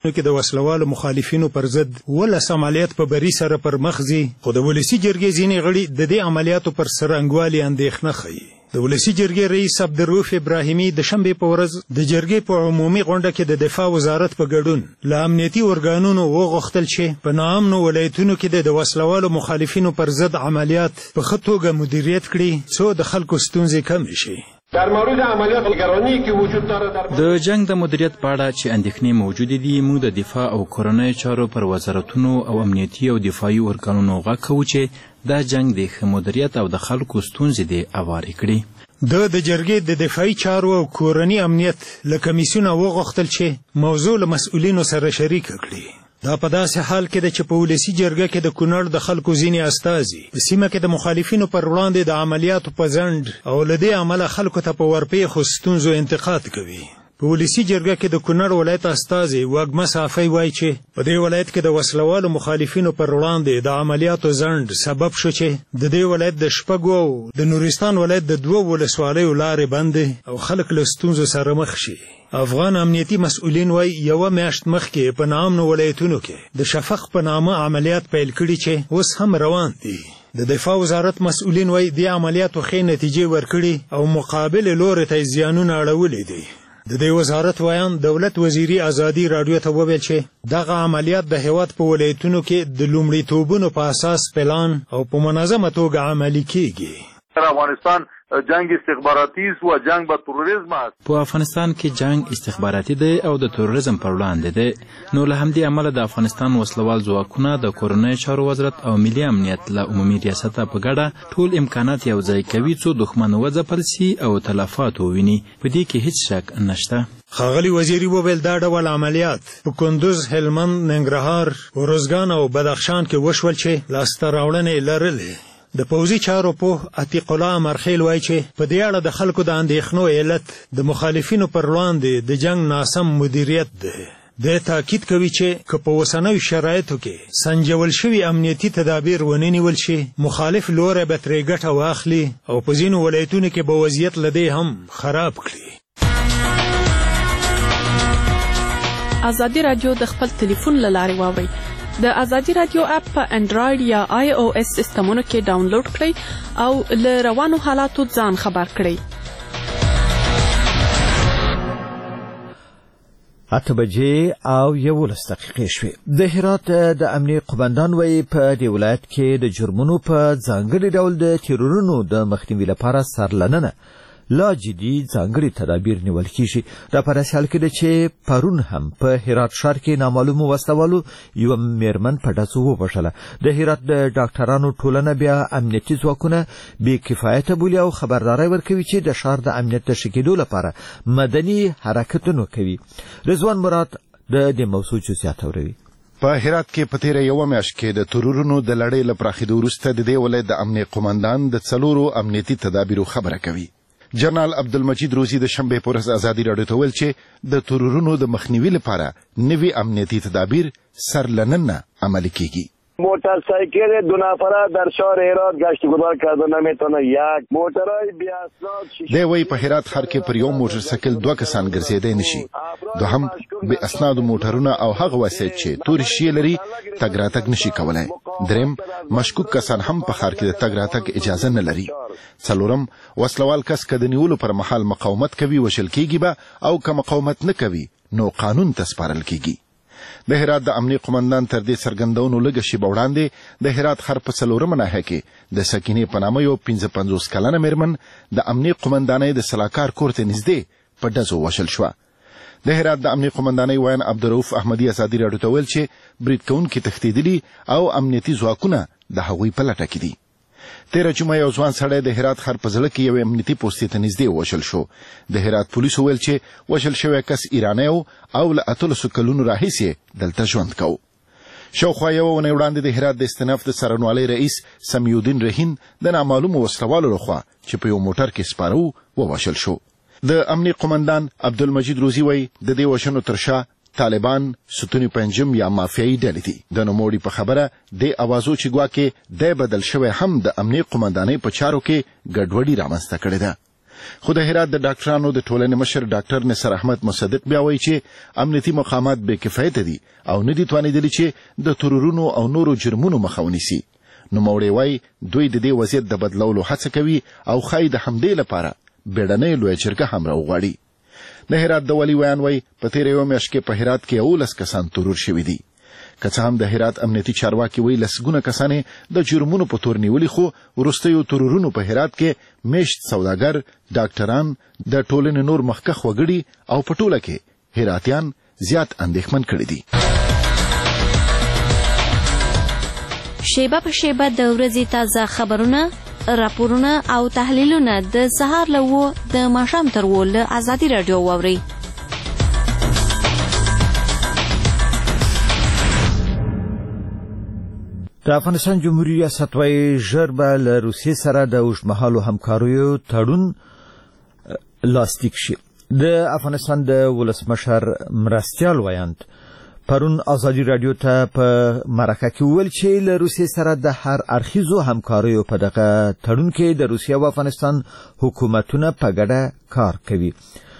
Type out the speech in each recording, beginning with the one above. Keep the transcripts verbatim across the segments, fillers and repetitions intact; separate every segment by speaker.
Speaker 1: نو کې د وسلوالو مخالفینو پر ضد ولس عملیات په بری سره پر مخ ځي، خو د ولسي جرګې ځینې غړي د دې عملیاتو پر سرنګوالي اندېښنه ښیي. د ولسي جرګې رئیس عبدالرؤف ابراهیمي د شنبې په ورځ د جرګې په عمومي غونډه کې د دفاع وزارت په ګډون له امنیتي ارګانونو وغوښتل چې په ناامنو ولایتونو کې د وسلوالو مخالفینو پر ضد عملیات په ښه توګه مدیریت کړي څو د خلکو ستونزې کمې شي.
Speaker 2: در مورد عملیات نگرانی که وجود دارد در
Speaker 3: د جنگ د مدیریت په اړه چې اندېښنې موجودې دي، موږ د دفاع او کورنیو چارو پر وزارتونو او امنیتي او دفاعي ارګانونو غږ کوو چې دا جنگ د ښه مدیریت او د خلکو ستونزې دې هوارې کړي.
Speaker 1: د د جرګې د دفاعي چارو او کورني امنیت له کمیسیونه وغوښتل چې موضوع له مسؤلینو سره شریکه کړي. دا په داسې حال کې ده چې په ولسي جرګه کې د کونړ د خلکو ځینې استازي په سیمه کې د مخالفینو پر وړاندې د عملیاتو په ځنډ او له دې امله خلکو ته په ورپېښو ستونزو انتقاد کوي. په ولسي جرګه کې د کونړ ولایت استازي واګمه صافی وایي چې په دې ولایت کې د وسلوالو مخالفینو پر وړاندې د عملیاتو ځنډ سبب شو چې د دې ولایت د شپږو او د نورستان ولایت د دوو ولسوالیو لارې بندې او خلک له ستونزو سره مخ شي. افغان امنیتي مسؤلین وایي یوه میاشت مخکې په ناامنو ولایتونو کې د شفق په نامه عملیات پیل کړي چې اوس هم روان دي. د دفاع وزارت مسؤلین وایي دې عملیاتو ښې نتیجې ورکړي او مقابل لوري ته زیانونه اړولي دي. د دې وزارت ویان دولت وزیري ازادي راډیو ته وویل چې دغه عملیات د هیواد په ولایتونو کې د لومړیتوبونو په اساس پلان او په منظمه توګه عملي کیږي.
Speaker 4: افغانستان جنگ استخباراتي و جنگ با تروریسم است.
Speaker 3: په افغانستان کې جنگ استخباراتي دی او د تروریزم پر وړاندې دی. نو له همدې امله د افغانستان وسلوال ځواکونه د کورنیو چارو وزارت او ملي امنیت له عمومي ریاسته په ګډه ټول امکانات یو ځای کوي څو دښمن وځپل سي او تلفات وویني. په دې کې هیڅ شک نشته.
Speaker 1: ښاغلي وزیري وویل دا ډول عملیات په کندوز، هلمند، ننګرهار، ارزګان او بدخشان کې وشول چې لاسته راوړنې لرلې. د پوځي چارو پوه عتیق الله امرخیل وایي چې په دې اړه د خلکو د اندېښنو علت د مخالفینو پر وړاندې د جنگ ناسم مدیریت دی. د تاکید کوي چې که په اوسنیو شرایطو کې سنجول شوي امنیتي تدابیر ونه نیول شي، مخالف لوری به ترې ګټه واخلي او په ځینو ولایتونو کې به وضعیت له دې هم خراب کړي.
Speaker 5: ازادي راډیو د خپل ټلیفون له لارې واورئ. د ازادي راډیو اپ په انډراید یا آی او اس سیسټمونو کې ډاونلوډ کړئ او له روانو حالاتو ځان خبر کړئ.
Speaker 6: اته بجې او یولس دقیقې شوې. د هرات د امنیه قومندان وایي په دې ولایت کې د جرمونو په ځانګړي ډول د تیرورونو د مخنیوي لپاره سرلننه لا جدي ځانګړي تدابیر نیول کیږي. دا په داسې حال کې ده چې پرون هم په هرات ښار کې نامعلومو وسلوالو یوه میرمن په ډزو ووژله. د هرات د ډاکټرانو ټولنه بیا امنیتي ځواکونه بې کفایته بولي او خبرداری ورکوي چې د ښار د امنیت د ښه کېدو لپاره مدني حرکتونه کوي. رضوان مراد د دې موضوع جزئیات اوري.
Speaker 7: په هرات کې په تیره یوه میاشت کې د ترورونو د لړۍ له پراخېدو وروسته د دې ولایت د امنیه قومندان د څلورو امنیتي تدابیرو خبره کوي. جنرال عبدالمجید روزي د شنبې په ورځ ازادي راډیو ته ویل چې د ترورونو د مخنیوي لپاره نوي امنیتي تدابیر سرلننه عملی کیږي.
Speaker 8: موتورسایکل دو نفره در شهر هرات گشت گذار کرده نمیتونه. یک موتورای بی اسناد
Speaker 7: دی وایي په هرات ښار کې پر یو موټرسایکل دوه کسان ګرځېدی نشي. دوهم بې اسنادو موټرونه او هغه وسایط چې تورې شیې لري تګ راتګ نشي کولی. دریم مشکوک کسان هم په ښار کې د تګ راتګ اجازه نه لري. څلورم وسلوال کس که د نیولو پر مهال مقاومت کوي وژل کیږي به او که مقاومت نه کوي نو قانون ته سپارل کیږي. د هرات د امنیه قومندان تر دې څرګندونو لږه شیبه وړاندې د هرات ښار په څلورمه ناحیه کې د سکینې په نامه یو پنځه پنځوس کلنه میرمن د امنیه قومندانۍ د سلاکار کور ته نږدې په ډزو وژل شوه. د هرات د امنیه قومندانۍ ویان عبدالرؤف احمدي ازادي راډیو ته ویل چې برید کوونکي تښتېدلي او امنیتي ځواکونه د هغوی په لټه کې دي. تیره جمعه یو ځوان سړی د هرات ښار په زړه کې یوې امنیتي پوستې ته نږدې وژل شو. د هرات پولیسو ویل چې وژل شوی کس ایرانی و او له اتلسو کلونو راهیسې دلته ژوند کوو. شاوخوا یوه اونۍ وړاندې د هرات د استناف د څارنوالۍ رئیس سمیودین رهین د نامعلومو وسلوالو لخوا چې په یو موټر کې سپاره وو ووژل شو. د امنیه قومندان عبدالمجید روزي وایي د دې وژنو تر شا طالبان، ستوني پنجم یا مافیایي ډلې دي. د نوموړي په خبره د اوازو چې ګواکې دی بدل شوی هم د امنیه قومندانۍ په چارو کې ګډوډي رامنځته کړې ده. خو د هرات د ډاکټرانو د ټولنې مشر ډاکټر نصر احمد مصدق بیا وایي چې امنیتي مقامات بې کفایته دي او نه دي توانېدلي چې د ترورونو او نورو جرمونو مخه ونیسي. نوموړی وایي دوی د دې وضعیت د بدلولو هڅه کوي او ښایي د همدې لپاره بیړنۍ لویه جرګه هم راوغواړي. د هرات د والي ویان وایي په تېره یوه میاشت کې په هرات کې یولس کسان ترور شوي دي. که څه هم د هرات امنیتي چارواکي وایي لسګونه کسان د جرمونو په تور نیولي، خو وروستیو ترورونو په هرات کې میشت سوداګر، ډاکټران، د ټولنې نور مخکښ وګړي او په ټوله کې هراتیان زیات اندېښمن کړي دي.
Speaker 9: شیبه په شیبه د ورځې تازه خبرونه، راپورونه او تحلیلونه د سهار له اوو د ماښام تر اوو له ازادي راډیو واورئ.
Speaker 6: د افغانستان جمهوریت ریاست وايي ژر به له روسیې سره د اوږدمهالو همکاریو تړون لاسلیک شي. د افغانستان د ولسمشر مرستیال ویاند پرون ازادي راډیو ته په مرکه کې وویل چې له روسیې سره د هر اړخیزو همکاریو په دغه تړون کې د روسیې او افغانستان حکومتونه په ګډه کار کوي.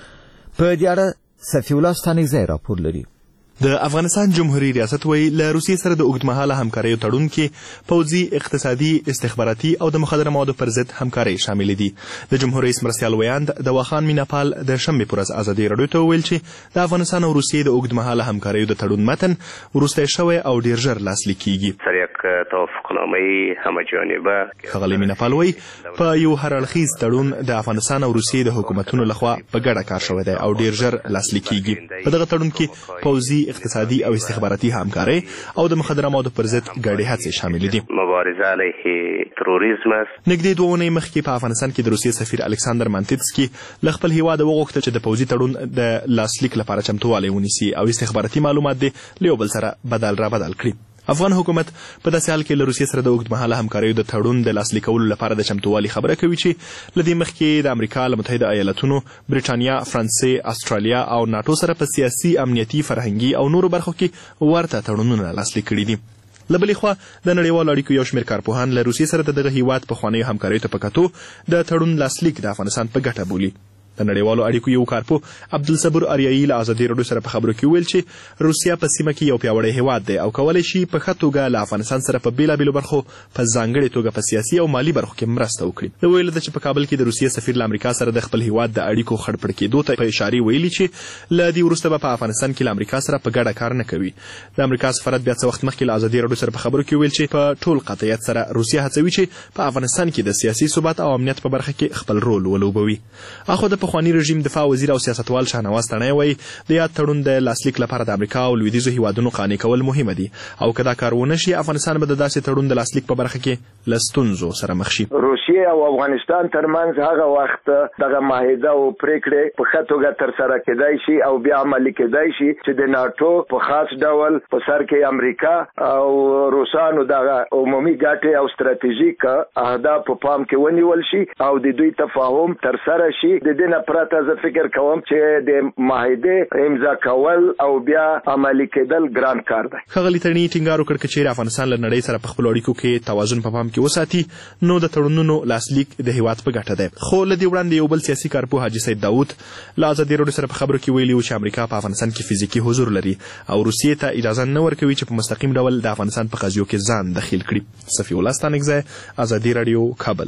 Speaker 6: په دې اړه صفي الله ستانکزی راپور لري.
Speaker 10: د افغانستان جمهوریت ریاست وایي له روسیې سره د اوږدمهاله همکاریو تړون کې پوځي، اقتصادي، استخباراتي او د مخدره موادو پر ضد همکارۍ شاملې دي. د جمهور رئیس مرستیال ویاند د واخان میناپال د شنبې پر ورځ ازادي راډیو ته وویل چې د افغانستان او روسیې د اوږدمهاله همکاریو د تړون متن وروستی شوی او ډیر ژر لاسلیک کیږي.
Speaker 11: سر یک توافقنامه همجانبه
Speaker 10: ښاغلی میناپال وایي په یو هر اړخیز تړون د افغانستان او روسیې د حکومتونو لخوا په ګډه کار شوی دی او ډیر ژر لاسلیک کیږي. په دغه تړون کې پوځي، اقتصادي او استخباراتي همکاري او د مخدره موادو پر ضد ګډې هڅې شامل دي.
Speaker 11: مبارزه علیه تروریسم است.
Speaker 10: نږدې دوه اونۍ مخکې په افغانستان کې د روسیې سفیر الکساندر مانتیتسکي له خپل هیواده وغوښتل چې د پوځي تړون د لاسلیک لپاره چمتووالی ونیسي او استخباراتي معلومات دې له یو بل سره بدل را بدل کړي. افغان حکومت په داسې حال کې له روسیې سره د اوږدمهاله همکاریو د تړون د لاسلیکولو لپاره د چمتووالي خبره کوي چې له دې مخکې د امریکا له متحده ایالتونو، برېټانیا، فرانسې، استرالیا او ناټو سره په سیاسي، امنیتي، فرهنګي او نورو برخو کې ورته تړونونه لاسلیک کړي دي. له بلې خوا د نړیوالو اړیکو یو شمېر کارپوهان له روسیې سره د دغه هیواد پخوانیو همکاریو ته په کتو د تړون لاسلیک د افغانستان په ګټه بولي. د نړیوالو اړیکو یو کارپوه عبدالصبور اریایي له ازادي راډیو سره په خبرو کې وویل چې روسیه په سیمه کې یو پیاوړی هیواد دی او کولی شي په ښه توګه له افغانستان سره په بېلابېلو برخو په ځانګړې توګه په سیاسي او مالي برخو کې مرسته وکړي. د ویلو ده چې په کابل کې د روسیې سفیر له امریکا سره د خپل هیواد د اړیکو خړپړ کېدو ته په اشارې ویلي چې له دې وروسته به په افغانستان کې له امریکا سره په ګډه کار نه کوي. د امریکا سفارت بیا څه وخت مخکې له ازادي راډیو سره په خبرو کې ویل چې په ټول قطعیت سره روسیه هڅوي چې په افغانستان کې د سیاسي ثبات او امنیت په برخه کې خپل رول ولوبوي. اخو د پخواني رژیم دفاع وزیر او سیاستوال شاهنواز تڼۍ وایي د یاد تړون د لاسلیک لپاره د امریکا او لویدیځو هیوادونو قانع کول مهمه دي او که دا کار ونه شي افغانستان به د داسې تړون د لاسلیک په برخه کې له ستونزو سره مخ شي.
Speaker 8: روسیې او افغانستان ترمنځ هغه وخت دغه معاهده او پریکړې په ښه توګه ترسره کېدای شي او بیا عملي کېدای شي چې د ناټو په خاص ډول په سر کې امریکا او روسانو دغه عمومي ګټې او ستراتیژیک اهداف په پام کې ونیول شي او د دوی تفاهم ترسره شي. د دې نه پرته زه فکر کوم چې د معاهده امضا کول او بیا عملي کېدل ګران کار دی.
Speaker 10: ښاغلي تڼۍ ټینګار وکړ که چیرې افغانستان له نړۍ سره په خپلو اړیکو کې توازن په پام کې وساتي نو د تړونونو لاسلیک د هیواد په ګټه دی. خو له دې وړاندې یو بل سیاسي کارپوه حاجي سید داود له ازادي راډیو سره په خبرو کې ویلي و چې امریکا په افغانستان کې فزیکي حضور لري او روسیې ته اجازه نه ورکوي چې په مستقیم ډول د افغانستان په قضیو کې ځان دخیل کړي. صفي الله ستانکزی، ازادي راډیو، کابل.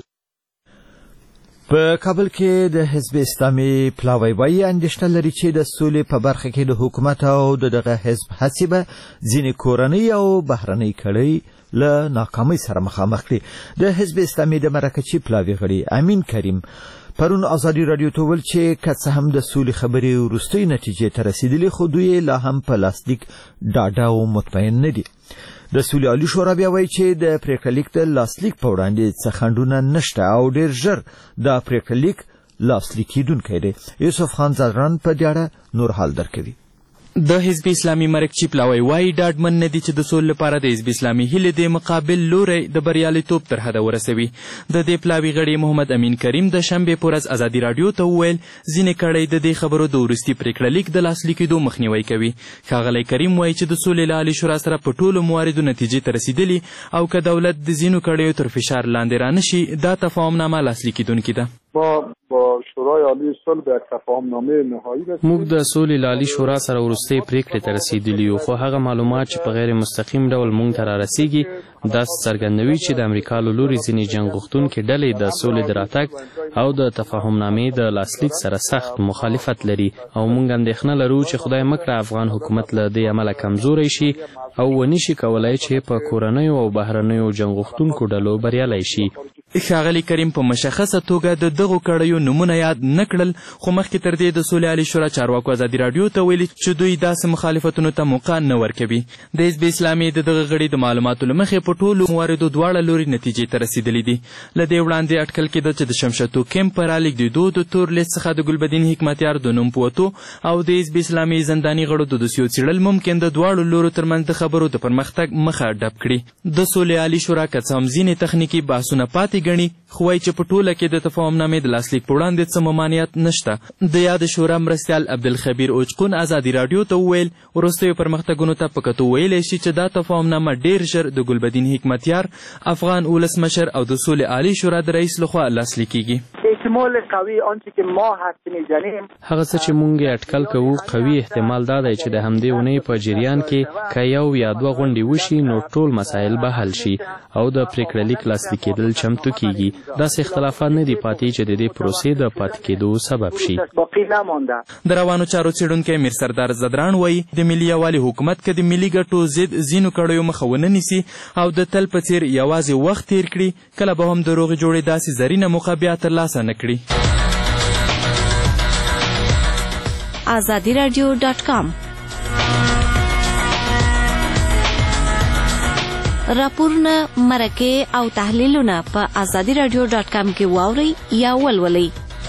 Speaker 6: په کابل کې د حزب اسلامي پلاوی وایي اندېښنه لري چې د سولې په برخه کې د حکومت او د دغه حزب هڅې به ځینې کورنۍ او بهرنۍ کړۍ له ناکامۍ سره مخامخ کړي. د حزب اسلامي د مرکچي پلاوی غړي امین کریم پرون ازادي راډیو ته ویل چې که څه هم د سولې خبرې وروستۍ نتیجې ته رسېدلې خو دوی لا هم په لاسلیک ډاډه او مطمئن نه دي. د سولې عالي شورا بیا وایي چې د پریکړه لیک د لاسلیک په وړاندې څه خنډونه نشته او ډېر ژر د پریکړه لیک لاسلیک کیدونکی دی. یوسف خان زران په دې اړه نور حال درکوي.
Speaker 3: د حزب اسلامي مرکچي پلاوی وایي ډاډمن نه دي چې د سولې لپاره د حزب اسلامي هیلې د مقابل لوری د بریالیتوب تر حده ورسوي. د دې پلاوي غړي محمد امین کریم د شنبې په ورځ ازادي راډیو ته وویل ځینې کړۍ د دې خبرو د وروستي پریکړه لیک د لاسلیکېدو مخنیوی کوي. ښاغلی کریم وایي چې د سولې له عالي شورا سره په ټولو مواردو نتیجې ته رسېدلي او که دولت د ځینو کړیو تر فشار لاندې رانشي دا تفاهمنامه لاسلیک کېدونکې ده.
Speaker 12: ما با شورای عالی صلح به یک تفاهمنامه نهایی رسیدیم.
Speaker 13: موږ د سولې لالي شورا سره وروستۍ پریکړې ته رسیدلی یو، خو هغه معلومات چې په غیر مستقیم ډول موږ ته را رسیږي دا څرګندوي چې د امریکا له لوري ځینې جنګ غوښتونکي ډلې د سولې د راتګ او د تفاهمنامې د لاسلیک سره سخت مخالفت لري او موږ اندېښنه لرو چې خدای مکړه افغان حکومت له دې عمله کمزوری شي او ونشي کولای چې په کورنیو او بهرنیو جنګ غوښتونکو ډلو بریالی شي.
Speaker 3: ښاغلي کریم په مشخصه توګه د دغو کړیو نومونه یاد نه کړل، خو مخکې تر دې د سولې عالي شورا چارواکو ازادي راډیو ته ویلي چې دوی داسې مخالفتونو ته موقع نه ورکوي. د حزب اسلامي د دغه غړي د معلوماتو له مخې په ټولو مواردو دواړه لوري نتیجې ته رسېدلي دي. له دې وړاندې اټکل کېده چې د شمشتو کیمپ په رالېږدېدو د تور لیست څخه د ګلبدین حکمتیار د نوم په وتو او د حزب اسلامي زنداني غړو د دوسیو څېړل ممکن د دواړو لورو ترمنځ د خبرو د پرمختګ مخه ډپ کړي. د سولې عالي شورا که څه هم ځینې تخنیکي بحثونه پاتې ګڼي، خو وایي چې په ټوله کې د تفاهمنامې د لاسلیک په وړاندې څه ممانعت نشته. د یاد شورا مرستیال عبدالخبیر اوچقون ازادي راډیو ته وویل وروستیو پرمختګونو ته په کتو ویلی شي چې دا تفاهمنامه ډېر ژر د ګلبدین حکمتیار، افغان ولسمشر او د سولې عالي شورا د رئیس لخوا لاسلیک کیږي.
Speaker 14: احتمال قوي آنچه که ما حدس می‌زنیم
Speaker 13: هغه څه چې موږ اټکل کوو قوي احتمال دا دی چې د همدې اونۍ په جریان کې که یو یا دوه غونډې وشي نو ټول مسایل به حل شي او د پریکړه لیک لاسلیک کېدل چمتو کیږي. داسې اختلافات نه دي پاتې چې د دې پروسې د پاتې کېدو سبب شي.
Speaker 3: د روانو چارو څېړونکی میر سردار زدران وایي د ملي یووالي حکومت که د ملي ګټو ضد ځینو کړیو مخه ونه نیسي او د تل په څېر یوازې وخت تېر کړي، کله به هم د روغې جوړې داسې زرینه موقع بیا ترلاسه نه کړي.
Speaker 9: آزادی رادیو ډاټ کام راپورونه، مرکې او تحلیلونه په آزادی رادیو ډاټ کام کې واورئ یا ولولئ.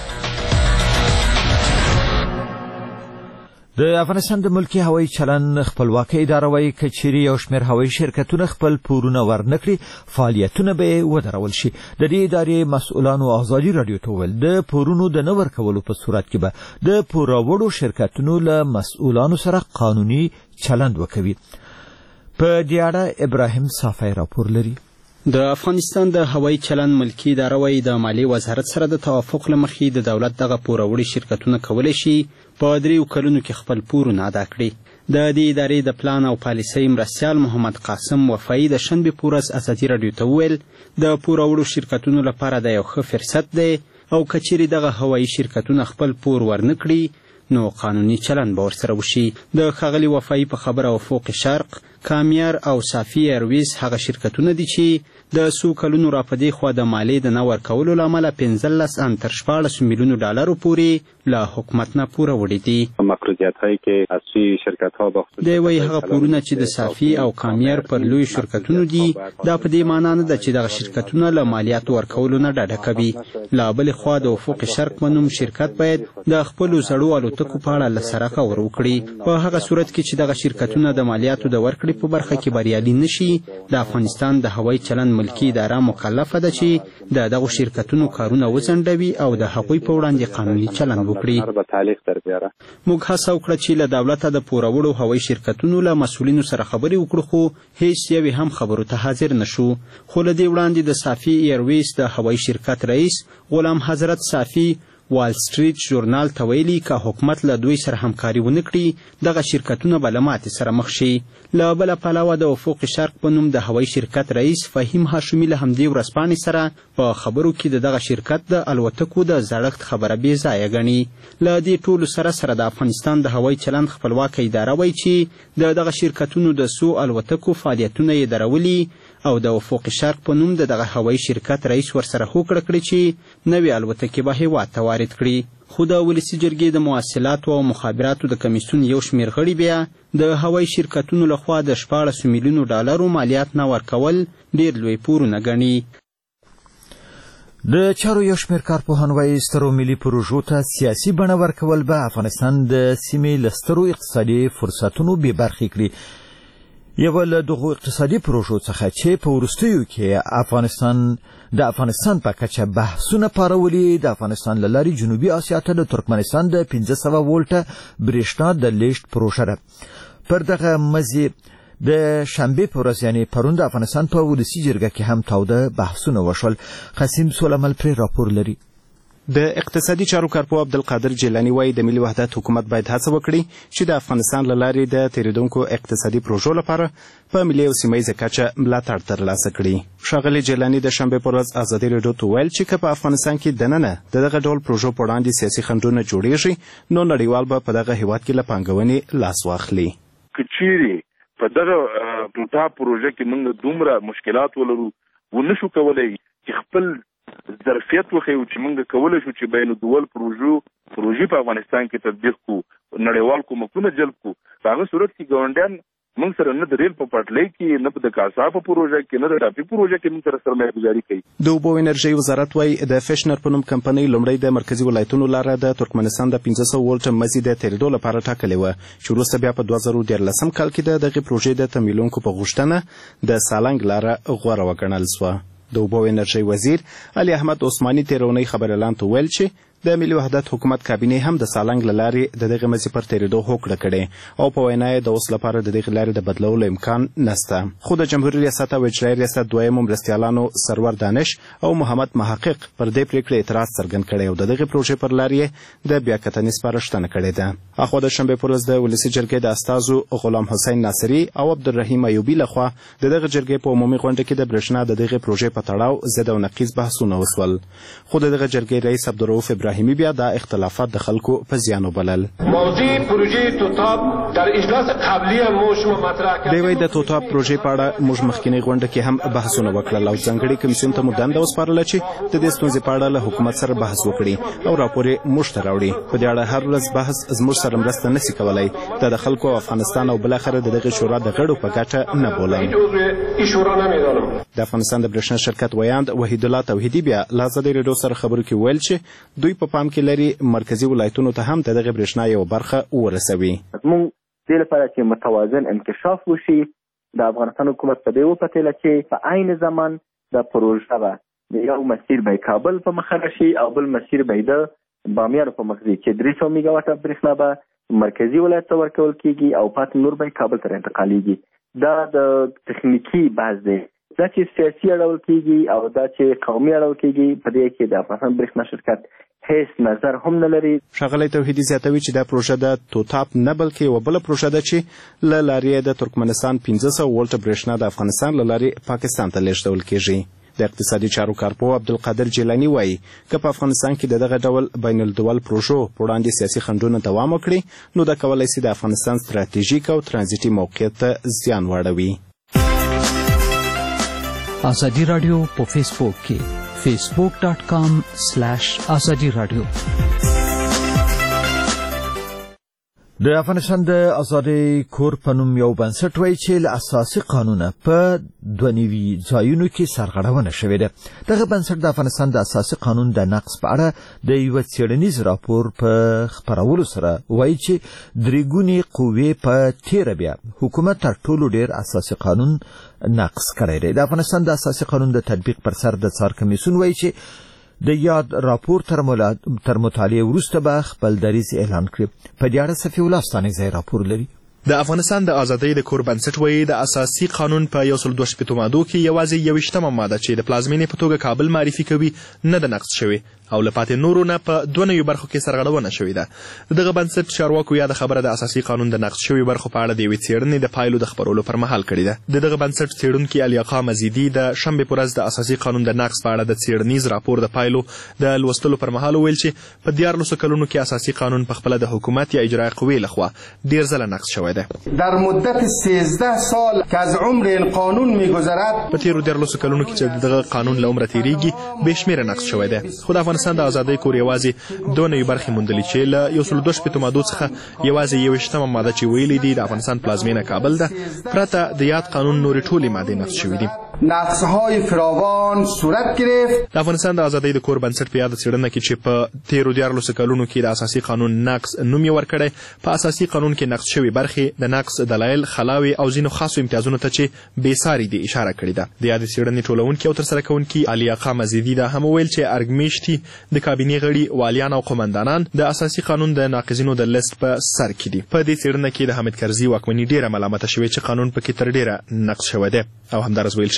Speaker 6: د افغانستان د ملکی هوایي چلند خپلواکۍ اداره وایي که چیرې یو شمېر هوایي شرکتونه خپل پورونه ورنکړي فعالیتونه به ودرول شي. د دې ادارې مسؤلانو ازادي راډیو ته وویل د پورونو د نه ورکولو په صورت کې به د پوروړو شرکتونو له مسؤلانو سره قانوني چلند وکوي. په دې اړه ابراهیم صافی راپور لري.
Speaker 15: د افغانستان د هوایي چلند ملکی اداره وایي د مالیې وزارت سره د توافق له مخې د دولت دغه پوروړي شرکتونه کولی شي په دریو کلونو کې خپل پورونه ادا کړي. د دې ادارې د پلان او پالیسۍ مرستیال محمد قاسم وفایي د شنبې په ورځ ازادي راډیو ته وویل د پوروړو شرکتونو لپاره دا یو ښه فرصت دی او که چیرې دغه هوایي شرکتونه خپل پور ورنکړي نو قانوني چلند به ورسره وشي. د ښاغلي وفایي په خبره افق شرق، کامیار او صافي ایرویز هغه شرکتونه دي چې د څو کلونو را په دې خوا د مالیې د نه ورکولو له امله پنځلس ان تر شپاړس میلیونو ډالرو پورې له حکومت نه پوره وړي دي.
Speaker 16: مقرضیت‌هایی که اصلی شرکت‌ها با
Speaker 15: دی وایي هغه پورونه چې د صافي او کامیار پر لوی شرکتونو دي دا په دې معنا نه ده چې دغه شرکتونه له مالیاتو ورکولو نه ډډه کوي. له بلې خوا د افق شرق په نوم شرکت باید د خپلو زړو الوتکو په اړه له سرکه ور وکړي. په هغه صورت کې چې دغه شرکتونه د مالیاتو د ورکړې په برخه کې بریالي نشي، د افغانستان د هوایي چلند ملکی اداره مکلفه ده چې د دغو شرکتونو کارونه وځنډوي او د هغوی په وړاندې قانوني چلند وکړي. موږ هڅه وکړه چې له دولته د پوروړو هوایي شرکتونو له مسؤلینو سره خبرې وکړو خو هیڅ یوې هم خبرو ته حاضر نشو. خو له دې وړاندې د صافي ایرویز د هوایي شرکت رئیس غلام حضرت صافي وال سټریټ ژورنال ته ویلي که حکومت له دوی سره همکاري ونه کړي دغه شرکتونه به له ماتې سره مخ شي. له بله پلوه د افق شرق په نوم د هوایي شرکت رئیس فهیم هاشمي له همدې ورځپاڼې سره په خبرو کې د دغه شرکت د الوتکو د زړښت خبره بې ځایه ګڼي. له دې ټولو سره سره د افغانستان د هوایي چلند خپلواکه اداره وایي چې د دغه شرکتونو د څو الوتکو فعالیتونه یې درولي او د افق شرق په نوم د دغه هوایي شرکت رئیس ورسره هوکړه کړې چې نوې الوتکې به هېواد ته وارد کړي. خو د ولسي جرګې د مواصلاتو او مخابراتو د کمیسیون یو شمېر غړي بیا د هوایي شرکتونو لخوا د شپاړسو میلیونو ډالرو مالیات نه ورکول ډېر لوی پورونه ګڼي.
Speaker 6: د چارو یو شمېر کارپوهان وایي سترو ملي پروژو ته سیاسي بڼه ورکول به افغانستان د سیمې له سترو اقتصادي فرصتونو بې برخې کړي. یو له دغو اقتصادي پروژو څخه چې په وروستیو کې افغانستان د افغانستان په کچه بحثونه پارولي د افغانستان له لارې جنوبي اسیا ته د ترکمنستان د پنځه سوه وولټه برېښنا د لیږد پروژه ده. پر دغه مزي د شنبې په ورځ یعنې پرون د افغانستان په ولسي جرګه کې هم تاوده بحثونه وشول. قاسم سولمل پرې راپور لري.
Speaker 17: د اقتصادي چارو کارپو عبدالقادر جیلانی وایي د ملي وحدت حکومت باید هڅه وکړي چې د افغانستان له لارې د تېرېدونکو اقتصادي پروژو لپاره په ملي او سیمه ییزه کچه ملاتړ ترلاسه کړي. ښاغلي جیلانی د شنبې پر ورځ ازادي راډیو ته وویل چې که په افغانستان کې دننه د دغه ډول پروژو په وړاندې سیاسي خنډونه جوړېږي نو نړیوال به په دغه هېواد کې له پانګونې لاس واخلي.
Speaker 18: که چیرې په دغه ټوټا پروژه کې موږ دومره مشکلات ولرو ونشو کولی چې خپل ظرفیت وښیو چې موږ کولی شو چې بین الدول پروژو پروژې په افغانستان کې تطبیق کړو، نړیوال کومکونه جلب کړو، په هغه صورت کې ګاونډیان موږ سره نه د ریل په پټلۍ کې، نه د کاسا په پروژه کې، نه د ټاپي پروژه کې موږ سره سرمایه ګزاري کوي.
Speaker 17: د اوبو انرژۍ وزارت وایي د فشنر په نوم کمپنۍ لومړی د مرکزي ولایتونو لاره د ترکمنستان د پنځه سوه ولټه مزي د تېرېدو لپاره ټاکلې وه چې وروسته بیا په دوه زره دیارلسم کال کې د دغې پروژې د تمویلونکو په غوښتنه د سالنګ لاره غوره وګڼل سوه. د اوبو انرژۍ وزیر علي احمد عثماني تېره اونۍ خبريالانو ته ویل چې د ملي وحدت حکومت کابینې هم د سالنګ له لارې د دغې مزي پر تېرېدو هوکړه کړې او په وینا یې د اوس لپاره د دغې لارې د بدلولو امکان نسته. خو د جمهوري ریاست او اجرایي ریاست دویمو مرستیالانو سرور دانش او محمد محقق پر دې پرېکړې اعتراض څرګند کړی او د دغې پروژې پر لار یې د بیاکتنې سپارښتنه کړې ده. اخوا د شنبې په ورځ د ولسي جرګې د استازو غلام حسین ناصري او عبدالرحیم ایوبي لخوا د دغه جرګې په عمومي غونډه کې د برېښنا د دغې پروژې په تړاو ضد او نقیض بحثونه وشول. خو د دغه جرګې رئیس عبدالرؤف ابراهیمي بیا دا اختلافات د خلکو په زیان وبلل.
Speaker 2: موضوع پروژې توتاب در اجلاس قبلی مو شما مطرح کړ.
Speaker 17: دی وایي د توتاب پروژې په اړه موږ مخکینی غونډه کې هم بحثونه وکړل او ځانګړي کمیسیون ته مو دنده وسپارله چې د دې ستونزې په اړه له حکومت سره بحث وکړي او راپور یې موږ ته راوړي. په دې اړه هر ورځ بحث زموږ سره مرسته نشي کولی. دا د خلکو او افغانستان او بالاخره د دغې شورا د غړو په ګټه نه بولم. د افغانستان د برېښنا شرکت ویاند وحید الله توحیدي بیا له ازادي راډیو سره خبرو کې ویل چې دوی په پام کې لري مرکزي ولایتونو ته هم د دغې برېښنا یوه برخه ورسوي.
Speaker 19: موږ دې لپاره چې متوازن انکشاف وشي د افغانستان حکومت په دې وکتله چې په عین زمان د پروژه به یو مسیر به کابل په مخه راشي او بل مسیر به د بامیانو په مخ ځي چې درې سوه میګاواټه برېښنا به مرکزي ولایت ته ورکول کېږي او پاتې نور به کابل ته انتقالیږي. دا د تخنیکي بحث دی. دا چې سیاسي اړول کېږي او دا چې قومي اړول کېږي په دې کې د افغانستان برېښنا شرکت هیڅ نظر هم نه لري.
Speaker 17: ښاغلی توحیدي زیاتوي چې دا پروژه د توتاپ نه بلکې یوه بله پروژه ده چې له لارې د ترکمنستان پنځه سوه ولټه برېښنا د افغانستان له لارې پاکستان ته لیږدول کېږي. د اقتصادي چارو کارپو عبدالقادر جیلانی وایي که په افغانستان کې د دغه ډول بین الدول پروژو په وړاندې سیاسي خنډونه دوام وکړي نو دا کولی سي د افغانستان ستراتیژیک او ترانزیټي موقعیت ته زیان واړوي.
Speaker 20: ازادي راډیو په فیسبوک کې فیسبوک ډاټ کام سلیش ازادي راډیو.
Speaker 6: د افغانستان د ازادۍ کور په نوم یو بنسټ وایي چې له اساسي قانونه په دوه نوي ځایونو کې سرغړونه شوې ده. دغه بنسټ د افغانستان د اساسي قانون د نقض په اړه د یوه څېړنیز راپور په خپرولو سره وایي چې درې ګونې قوې په تېره بیا حکومت تر ټولو ډېر اساسي قانون نقض کړی دی. د افغانستان د اساسي قانون د تطبیق پر سر د څار کمیسیون وایي چې د یاد راپور تر مطالعې وروسته به خپل دریځ اعلان کړي. په دې اړه صفي الله ستانکزی راپور لري.
Speaker 10: د افغانستان د ازادۍ د کور بنسټ وایي د اساسي قانون په یو سل دوه شپېتو مادو کې یوازې یویشتمه ماده چې د پلازمینې په توګه کابل معرفي کوي نه ده نقض شوې او له پاتې نورو نه په دوه نوي برخو کې سرغړونه شوې ده. د دغه بنسټ چارواکو یاده خبره د اساسي قانون د نقض شوي برخو په اړه د یوې څېړنې د پایلو د خپرولو پر مهال کړې ده. د دغه بنسټ څېړونکي علیاقا مزیدي د شنبې په ورځ د اساسي قانون د نقض په اړه د څېړنیز راپور د پایلو د لوستلو پر مهال وویل چې په دیارلسو کلونو کې اساسي قانون په خپله د حکومت یا اجرایي قوې لخوا ډېر ځله نقض شوی ده.
Speaker 21: در مدت سیزده سال که از عمر این قانون میگذرد
Speaker 10: په تیرو دیارلسو کلونو کې چې دغه قانون له عمره تیریږي بې شمېره نقض شوی دی. خو د افغانستان د ازادۍ کور یوازې دوه نوي برخې موندلي چې له یو سل دوه شپېتو مادو څخه یوازې یویشتمه ماده چې ویلي دي د افغانستان پلازمینه کابل ده پرته د یاد قانون نورې ټولې مادې نقض شوي دي.
Speaker 21: نقض‌های فراوان صورت گرفت.
Speaker 10: د افغانستان د ازادۍ د کور بنسټ په یاده څېړنه کې چې په تیرو دیارلسو کلونو کې د اساسي قانون نقض نوم یې ورکړی په اساسي قانون کې نقض شوي برخې د نقض دلایل خلاوې او ځینو خاصو امتیازونو ته چې بېساري دي اشاره کړې ده. د یادې څېړنې ټولونکي او ترسره کوونکي علیاقا مزیدي دا هم وویل چې ارګمیشتي د کابینې غړي والیان او قومندانان د اساسي قانون د ناقضینو د لیست په سر کې دي. په دې څېړنه کې د حامد کرزي واکمني ډېره ملامته شوې چې قانون پکې تر ډېره نقض شوی دی او همدارس ویل شوي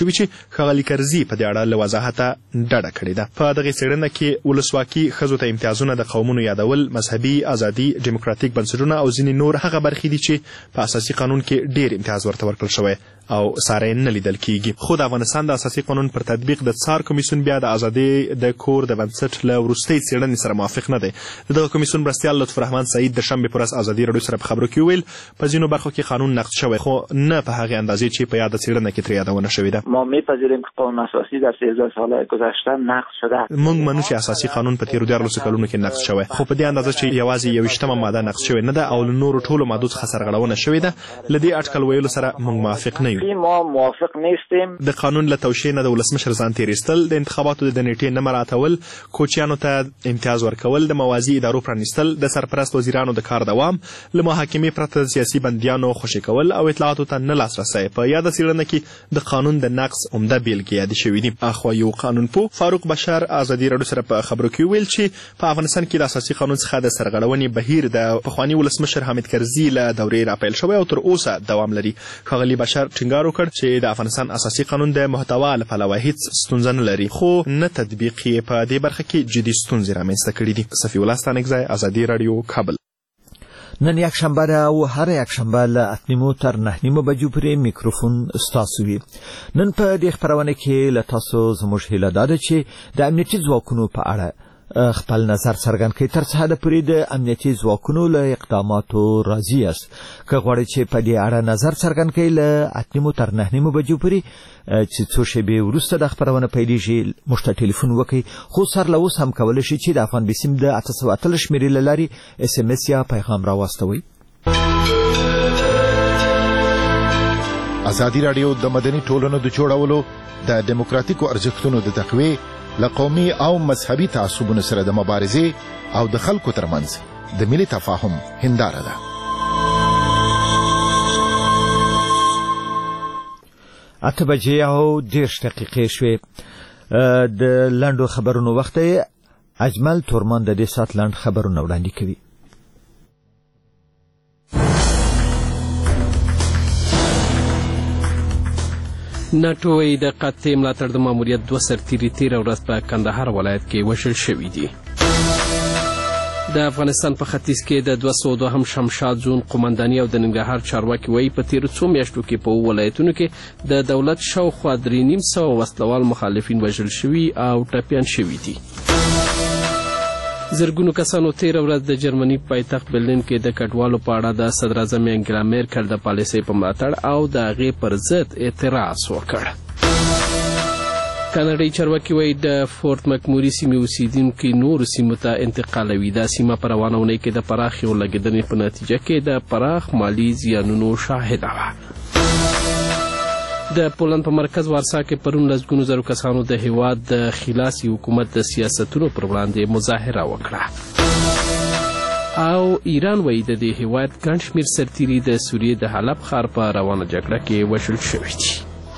Speaker 10: شوی چې ښاغلي کرزي په دې اړه له وضاحته ډډه کړې ده. په دغه څېړنه کې ولسواکي، ښځو ته امتیازونه، د قومونو یادول، مذهبي ازادي، ډیموکراتیک بنسټونه او ځینې نور هغه برخې دي چې په اساسي قانون کې ډېر امتیاز ورته ورکړل شوی او ساری نه لیدل کیږي. خو د افغانستان د اساسي قانون پر تطبیق د څار کمیسیون بیا د ازادي د کور د بنسټ له وروستۍ څېړنې سره موافق نه دی. دغه کمیسیون مرستیال لطف الرحمن سعید د شنبې په ورځ ازادي راډیو سره په خبرو کې وویل په ځینو برخو کې قانون نقض شوی، خو نه په هغې اندازې چې په یاده څېړنه کې ترې یادونه شوې ده.
Speaker 4: ما میپذیریم که قانون اساسی در سیزده سال گذشته نقض شده.
Speaker 10: موږ منو چې اساسي قانون په تېرو دیارلسو کلونو کې نقض شوی، خو په دې اندازه چې یوازې یویشتمه ماده نقض شوې نه ده او له نورو ټولو مادو څخه سرغړونه شوې ده. له دې اټکل ویلو سره موږ موافق نه یو.
Speaker 4: ما موافق نیستیم.
Speaker 10: د قانون له توشیح نه د ولسمشر ځان تېرېستل، د انتخاباتو د نیټې نه مراعاتول، کوچیانو ته امتیاز ورکول، د موازي ادارو پرانیستل، د سرپرست وزیرانو د کار دوام، له محاکمې پرته د سیاسي بندیانو خوشي کول او اطلاعاتو ته نه لاسرسی. په یاده څېړنه کې د قانون د نقض عمده بیلګې یادې شوي دي. اخوا یو قانونپوه فاروق بشر ازادي راډیو سره په خبرو کې ویل چې په افغانستان کې د اساسي قانون څخه د سرغړونې بهیر د پخواني ولسمشر حامد کرزي له دورې راپیل شوی او تر اوسه دوام لري. ښاغلي بشر ټینګار وکړ چې د افغانستان اساسي قانون د محتوا له پلوه هیڅ ستونزه نه لري، خو نه تطبیق یې په دې برخه کې جدي ستونزې رامنځته کړي دي. صفي الله ستانکزی، ازادي راډیو، کابل.
Speaker 6: نن یک شنبه ده او هر یک شنبه له اته نیمو تر نه نیمو بجو پورې میکروفون ستاسو وي. نن په دې خپرونه کې له تاسو زموږ هیله ده چې د امنیتي ځواکونو په اړه خپل نظر څرګند کړئ. تر څه حده پورې د امنیتي ځواکونو له اقداماتو راضي یاست؟ که غواړئ چې په دې اړه نظر څرګند کړئ له اته نیمو تر نه نیمو بجو پورې چې څو شېبې وروسته د خپرونه پیلېږي موږ ته ټلیفون وکړئ. خو سر له اوس هم کولی شئ چې د افغان بسیم د اته سوه اتلس شمېرې له لارې اس ام اس یا پیغام راواستوئ.
Speaker 7: ازادي راډیو د مدني ټولنو د جوړولو، د دیموکراتیکو ارزښتونو د تقویې، له قومي او مذهبي تعصبونو سره د مبارزې او د خلکو ترمنځ د ملي تفاهم هنداره ده.
Speaker 6: اته بجې او دېرش دقیقې شوې. د لنډو خبرونو وخت اجمل تورمان د دې ساعت لنډ خبرونه وړاندې کوي.
Speaker 22: ناټو وايي د قطع ملاتړ د ماموریت دوه سرتیري تېره ورځ په کندهار ولایت کې وژل شوي دي. د افغانستان په ختیځ کې د دوه سوه دوهم شمشاد زون قومنداني او د ننګرهار چارواکي وايي په تېرو څو میاشتو کې په اووه ولایتونو کې د دولت شاوخوا درې نیم سوه وسلوال مخالفین وژل شوي او ټپیان شوي دي. زرګونو کسانو تېره ورځ د جرمني پایتخت برلین کې د کډوالو په اړه د صدراعظم انګلا میرکل د پالیسۍ په ملاتړ او د هغې پر ضد اعتراض وکړ. کاناډایي چارواکي وايي د فورت مکموري سیمې اوسیدونکي نورو سیمو ته انتقالوي. دا سیمه په روانه اونۍ کې د پراخې اورلګېدنې په نتیجه کې د پراخ مالي زیانونو شاهده وه. د پولند په مرکز وارسا کې پرون لسګونو زرو کسانو د هیواد د خلاصي حکومت د سیاستونو پر وړاندې مظاهره وکړه. او ایران وايي د دې هیواد ګڼ شمېر سرتیري د سوریې د حلب ښار په روانه جګړه کې وژل شوي دي.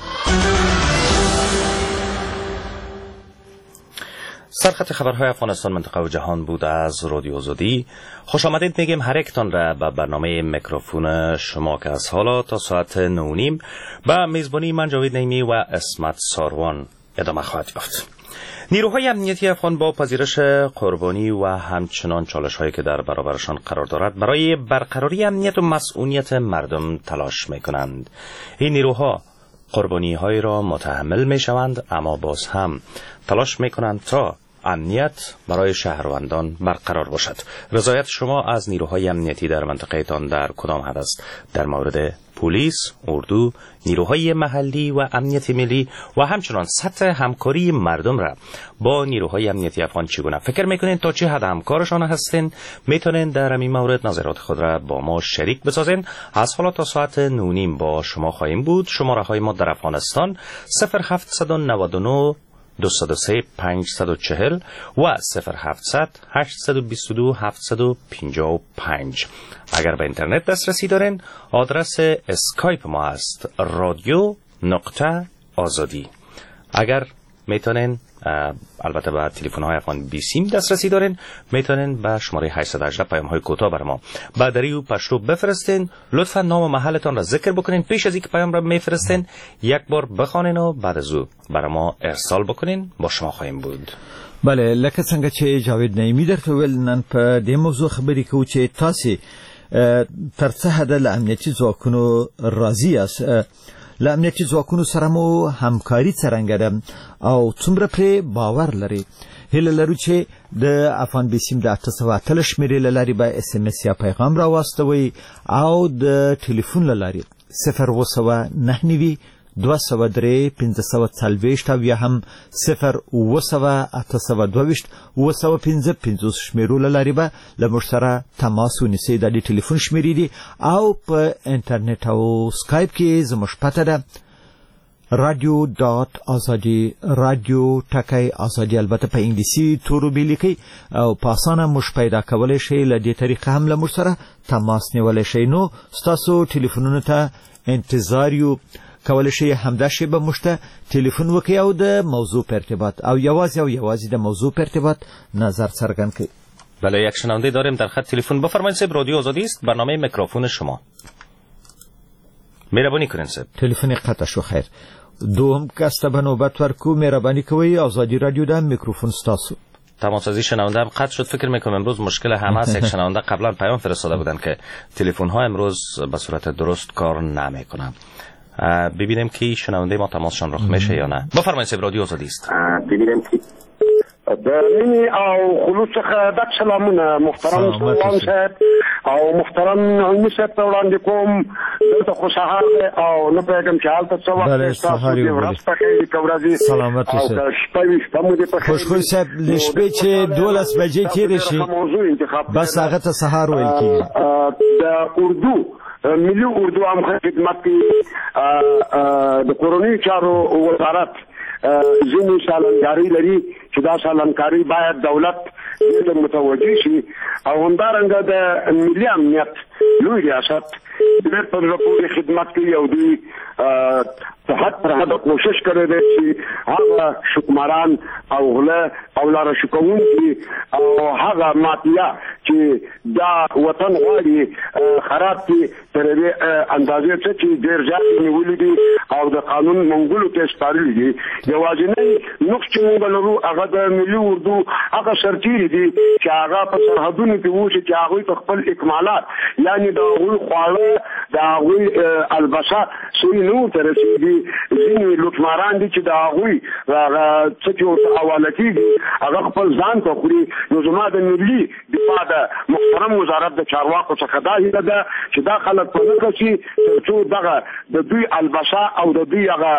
Speaker 23: سرخط خبرهای افغانستان منطقه و جهان بود از رادیو آزادی. خوش آمدید میگیم هر یکتان را به برنامه میکروفون شما که از حالا تا ساعت نه و نیم به میزبانی من جاوید نعیمی و اسمت ساروان ادامه خواهد یافت. نیروهای امنیتی افغان با پذیرش قربانی و همچنان چالش‌هایی که در برابرشان قرار دارد برای برقراری امنیت و مسئولیت مردم تلاش می‌کنند. این نیروها قربانی‌هایی را متحمل می‌شوند اما باز هم تلاش می‌کنند تا امنیت برای شهروندان برقرار باشد. رضایت شما از نیروهای امنیتی در منطقه تان در کدام حد است؟ در مورد پلیس، اردو، نیروهای محلی و امنیت ملی و همچنان سطح همکاری مردم را با نیروهای امنیتی افغان چگونه فکر میکنین؟ تا چه حد همکارشان هستین؟ میتونین در این مورد نظرات خود را با ما شریک بسازین. از حالا تا ساعت نه و نیم با شما خواهیم بود. شماره های ما در افغانستان صفر هفت نه نه دویست و سه پانصد و چهل و صفر هفتصد هشتصد و بیست و دو هفتصد و پنجاه و پنج. اگر به اینترنت دسترسی دارین آدرس اسکایپ ما است رادیو نقطه آزادی. اگر میتونین البته به تلفن های افغان بی سیم دسترسی دارین، میتونین به شماره هشت یک هشت پیام های کوتاه بر ما با دری و پشتو بفرستین. لطفا نام و محلتان را ذکر بکنین پیش از اینکه پیام را میفرستین، یک بار بخوانین و بعد از او برای ما ارسال بکنین. با شما خواهیم بود.
Speaker 6: بله، لکه څنګه چې جاوید نعیمي درته ویل، نن په دې موضوع خبرې کوو چې تاسې تر څه حده له امنیتي ځواکونو راضي یاست، له امنیتي ځواکونو سره مو همکاري څرنګه ده او څومره پرې باور لري. هیله لرو چې د افغان بي سیم د اته سوه اتلس شمېرې له لارې به اس ام اس یا پیغام راواستوئ او د ټلیفون له لارې صفر اوه سوه نهه نوي دوه سوه درې پنځه سوه څلوېښت او یا هم صفر اوه سوه اته سوه دوه ویشت اوه سوه پنځه پنځوس شمېرو له لارې به له موږ سره تماس ونیسئ. دا د ټلیفون شمېرې دي او په انټرنیټ او سکایپ کې زموږ پته ده رادیو ډاټ ازادي، رادیو ټکی ازادي، البته په انګلیسي تورو به لیکئ او په اسانه موږ پیدا کولی شئ. له دې طریقې هم له موږ سره تماس نیولی شئ. نو ستاسو ټلیفونونو ته انتظار یو. کولی شئ همدا شیبه موږ ته ټلیفون وکړئ او د موضوع په ارتباط او یوازې او یوازې د موضوع په ارتباط نظر څرګند کړئ.
Speaker 23: بله، یک شنونده داریم در خط تلفن. بفرمایید صاحب، رادیو آزادی است، برنامه میکروفون شما. مهربانی کنین صاحب.
Speaker 6: تلفن قطع شو. خیر، دوم کس ته به نوبت ورکو. مهربانی کوئ، آزادی رادیو ده، میکروفون ستاسو.
Speaker 23: تماسازی شنونده هم قطع شد. فکر میکنم امروز مشکل همه است. یک شنونده قبلا پیام فرستاده بودن که تلفن ها امروز به صورت درست کار نمیکنه. ببینیم که شنونده ما تماسشان رخ میشه یا نه. بفرمایید صاحب، رادیو آزادی است.
Speaker 1: ببینیم که دارمی او خلوص خدمت سلامونه محترم سلام صاحب او محترم نعیمی صاحب ته وړاندې کوم. دلته خو سهار دی او نه پوهېږم چې هلته څه وخت تاسو د ورځ په خیر که ورځې او که شپه وي شپه مو دې په خیر.
Speaker 6: خوشخوی صاحب، د شپې چې دولس بجې تېرې شي بس هغه ته سهار ویل کېږي.
Speaker 1: د اردو ملي اردو هم خدمت کوي. د کورنیو چارو وزارت ځینې سالنګاري لري چې دا سالنګاري باید دولت دې متوجه شي او همدارنګه د ملي امنیت لوی ریاست دې په رپورټ خدمت کوي او دوی په حد پر حد کوشش کړی دی چې هغه شکمران او غله او لاره شکوونکي او هغه مافیا چې دا وطن غواړي خراب کړي تر دې اندازې څه چې ډېر زیات نیولي دي او د قانون منګولو ته سپارلي دي. یوازینی نقص چې موږ لرو هغه د ملي اردو هغه سرتیري دي چې هغه په سرحدونو کې وشي چې هغوی په خپل اکمالات یعنې د هغوی خواړه د هغوی البسه صحیح نه ورته رسېږي. ځینې لوټماران دي چې د هغوی څه چې ورته حواله کېږي هغه خپل ځان ته خوري. نو زما د ملي دفاع د محترم وزارت د چارواکو څخه دا هیله ده چې دا خلک په نه کړي تر څو دغه د دوی البسه او د دوی هغه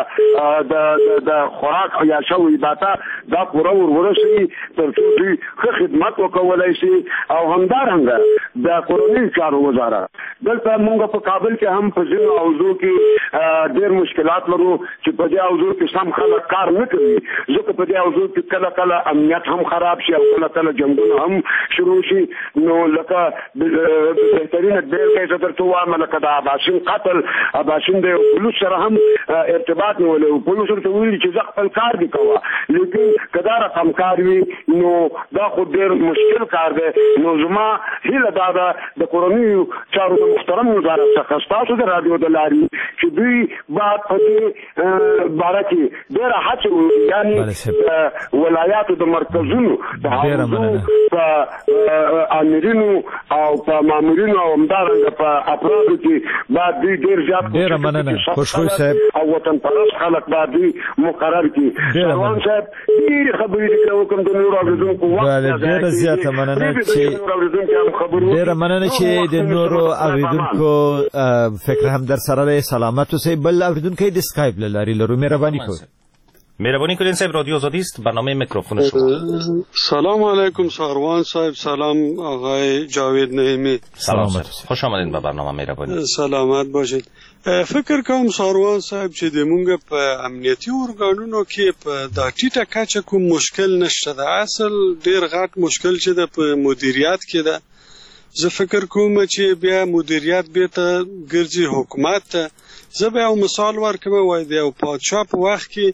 Speaker 1: د خوراک یا شوی باته دا پوره ور ورسي تر څو دوی ښه خدمت وکولای شي. او همدارنګه د کورنیو چارو وزارت دلته موږ په کابل کې هم په ځینو حوزو کې ډېر مشکلات لرو چې په دې حوزو کې سم خلک کار نه کوي. ځکه په دې حوزو کې کله کله امنیت هم خراب شي او کله کله جنګونه هم شروع شي. نو لکه بهترینه بېلګه زه درته وایم لکه د اباسین قتل. اباسین د پولیس سره هم ارتباط نیولی و. پولیس ورته ویلي چې زه خپل کار دې کوه، لیکن که دا رقم کار وي نو دا خو ډېر مشکل کار دی. نو زما هیله دا ده د کورنیو چارو د محترم وزارت څخه ستاسو د راډیو د لارې چې دوی باید په دې باره کې ډېره هڅه وکړي، یعنې د ولایاتو د مرکزونو د حوزو په امرینو او په مامورینو او همدارنګه په افرادو کې باید دوی ډېر زیات
Speaker 6: ډېره مننه خوشخوی صاحب
Speaker 1: او وطن پرست خلک باید دوی مقرر کړي. سروان صاحب ډېرې خبرې دي که وکړم د نورو اورېدونکو وخت
Speaker 6: ډېره زیاته مننه چې ډېره مننه چې د نورو اورېدونکو فکر هم در سره دی. سلامت اوسئ. بل اورېدونکی د سکایپ له لارې لرو. مهرباني کوئ.
Speaker 23: مهربانی کنین صاحب، رادیو آزادی است، برنامه میکروفون شما.
Speaker 5: سلام علیکم ساروان صاحب. سلام آقای جاوید نعیمی.
Speaker 23: سلام خوش آمدین به برنامه. مهربانی.
Speaker 5: سلامت باشید. فکر کوم ساروان صاحب چې د مونږ په امنیتي ارګانونو کې په دا ټیټه کچه کوم مشکل نشته. د اصل ډیر غټ مشکل چې د په مدیریت کې ده. زه فکر کوم چې بیا مدیریت به ته ګرځي حکومت ته. زه به یو مثال ورکوم. وای د یو پادشاه په وخت کې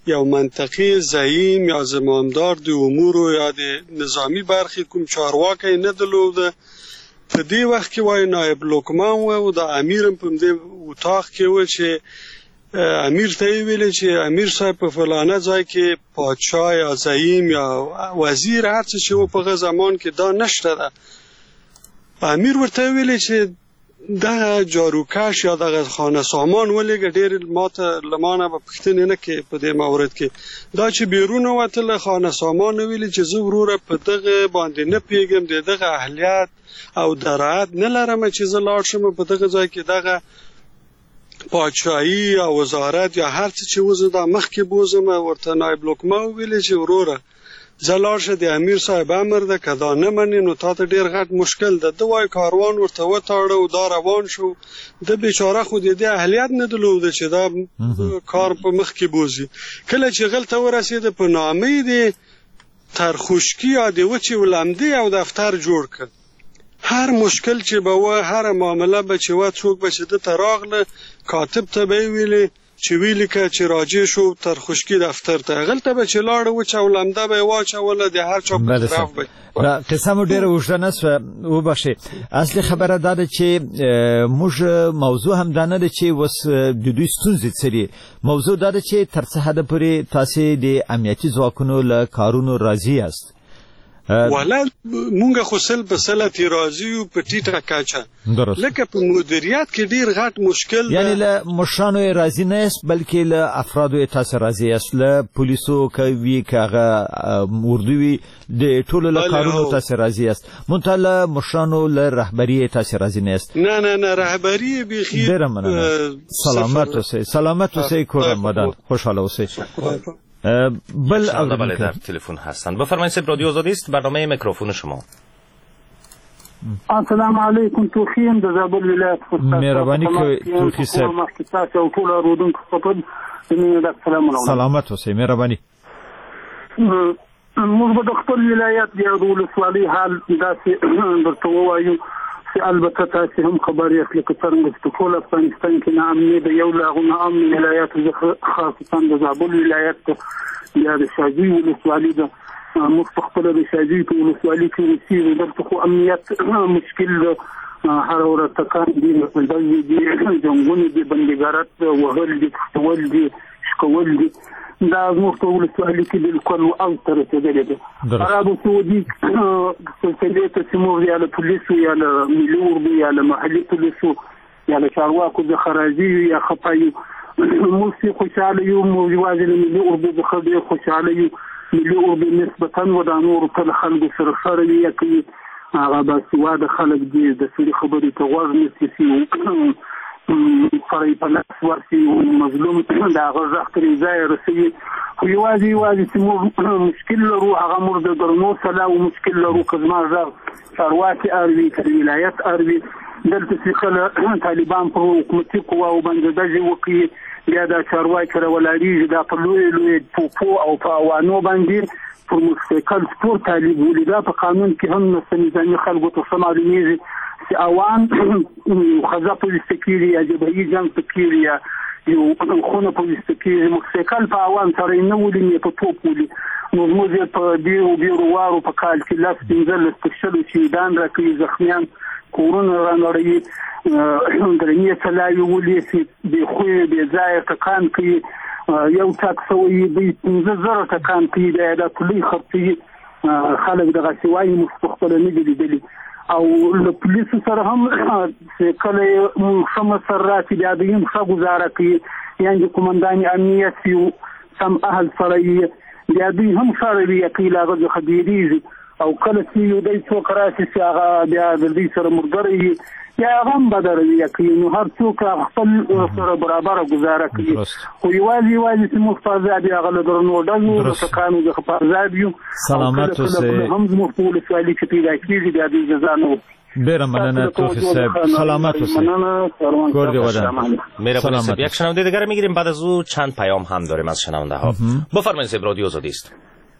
Speaker 5: یو منطقي زعیم یا زمامدار د امورو یا د نظامی برخې کوم چارواکی نه درلوده. په دې وخت کې وای نایب لوکمان و او د امیر په دې اتاق کې و چې امیر ته ویل چې امیر صاحب په فلانه ځای کې پادشاه یا زعیم یا وزیر هر څه چې و په زمان کې دا نشته ده. امیر ورته ویل چې دا جاروکش یا دغه خانه سامان ولګه ډېر ماته لمانه په پښتنه نه کې په دې مورد کې دا چې بیرون وتل خانه سامان ویل چې زه وروره په دغه باندې نه پیګم د دغه اهلیت او درایت نه لرم چې زه لاړ شم په دغه ځای کې دغه پادشاهي او وزارت یا هر څه چې وزه دا مخ کې بوزم ورته نایب لوکما ویل چې وروره زلار شه د امیر صاحب امر ده کدا نه منې نو تاسو ډیر غټ مشکل ده. د وای کاروان ورته وتاړه او دا روان شو. د بیچاره خو د اهلیت نه درلود چې دا کار په مخ کې بوزي. کله چې غلطه ورسېده په نامې دي ترخوشکی یا د وچی ولامدي او دفتر جوړ کړ. هر مشکل چې به و هر معامله به چې و څوک به چې د تراغله کاتب ته به ویلي چې ویل که چې راجع شو ترخوشکی دفتر ته غلطه به چې لاړ و چولمده به واچوله د هر چا په طرف به
Speaker 6: را قصه مو ډیره وژه نه سوه وبخښئ. اصلي خبره دا ده چې موږ موضوع همدا نه ده چې اوس د دوی ستونزې څه دي. موضوع دا ده چې تر څه حده پورې تاسې د امنیتي ځواکونو له کارونو راضي یاست.
Speaker 5: ولا مونږ خو سل په سلتی راضي یو په ټیټه کچه لکه په مدیریت کې ډیر غټ مشکل
Speaker 6: یعنی له مشرانو راضي نه یاست بلکې له افرادو تاسو راضي یاست له پولیسو کوي کاغه اردوی د ټولو له کارونو تاسو راضي یاست مونږ له مشرانو له رهبری تاسو راضي نه یاست.
Speaker 5: نه نه نه رهبری بخیر
Speaker 6: ډیر مننه. سلامت اوسئ سلامت اوسئ کورم مدان خوشحاله اوسئ.
Speaker 23: بل بله در تلفن هستند. بفرمایید سب رادیو آزادی است برنامه میکروفون شما.
Speaker 8: السلام علیکم توخیم د زابل ولایت
Speaker 6: مهرباني کوئ توخی صاحب.
Speaker 8: او ټول اورودونکو خپل د سلام علیکم.
Speaker 6: سلامت اوسئ مهرباني.
Speaker 8: موږ به د خپل ولایت د ولسوالۍ حال داسې درته ووایو چې البته تاسې هم خبر یاست لکه څرنګه چې په ټول افغانستان کې ناامني د یو له هغو ناامنو ولایاتو څخه خاصتا د زابل ولایت یا د شاجوی ولسوالي ده. موږ په خپله د شاجوی په ولسوالي کې اوسېږو. دلته خو امنیت مشکل ده. هره ورځ ټکان دي ډزې دي جنګونه دي بندګارت وهل دي تښتول دي شکول دي. دا زموږ په ولسوالي کې بالکل اوج ته رسېدلې ده. عربو سعودي سلسلې ته چې موږ یا له پولیسو یا له ملي اردو یا له محلي پولیسو یا له چارواکو څخه راځي یو یا خفه یو. موږ چې خوشحاله یو موږ یوازې له ملي اردو څخه ډېر خوشحاله یو. ملي اردو نسبتا و دا نورو ته له خلکو سره ښه رویه کوي. هغه باسواده خلک دي د سړي خبرې ته غوږ نیسي فرای په لاس ورسي مظلوم د هغه غږ ترې ځای رسوي. خو یوازې یوازې چې موږ مشکل لرو هغه موږ د درنو سلا او مشکل لرو که زما غږ چارواکي اروي که ولایت اروي دلته چې کله طالبان په حکومتي قواو باندې ډزې وکړي بیا دا چارواکي راولاړېږي دا په لویې لویې توپو او په اوانو باندې پر موټرسایکل سپور طالب ولي. دا په قانون کې هم نشته. نظامي خلکو ته څه معلومېږي چې اوان خزه پولیسه کېږي یا جبهي جنګ ته کېږي یا یو خونه پولیسه کېږي. موټرسایکل په اوان سره یې نه ولي نه په توپ ولي. نو زموږ یې په ډېرو ډېرو وارو په کال کې لس پنځلس تر شلو شهیدان راکوي زخمیان کورونه رانړوي درنې چلاوي ولي چې بې خویه بې ځایه ټکان کوي. یو ټاک سوی دوی پنځه زره ټکان کوي بیا دا پولۍ خرڅوي. خلک دغسې وایي موږ په خپله نه دي لیدلي. او له پولیسو سره هم چې کله یې ښه مسر راشي بیا دوی هم ښه ګزاره کوي. یعنې قمندان امنیت یو سم اهل سره یي بیا دوی هم ښه رویه کوي له هغه څخه بیریږي. او کله چې یو دی څوک راشي چې هغه بیا د دوی سره ملګری وي یا هغه هم بده رویه کوي. نو هر څوک خپل سره برابره ګزاره کوي. خو یوازې یوازې چې موږ په ازاد یو هغه له درنو ډزو د ټکانو څخه په ازاد یو.
Speaker 6: سلامت اوسئ.
Speaker 8: هم زموږ په ولسوالي کې پیدا کېږي بیا دوی جزا نه ورکوي.
Speaker 6: ډیره مننه توفیق صاحب. سلامت اوسئ. گرد ودان.
Speaker 23: مهربانی صاحب. یک شنونده دیگر میگیریم بعد از او چند پیام هم داریم از شنونده ها. بفرمایید صاحب رادیو آزادی است.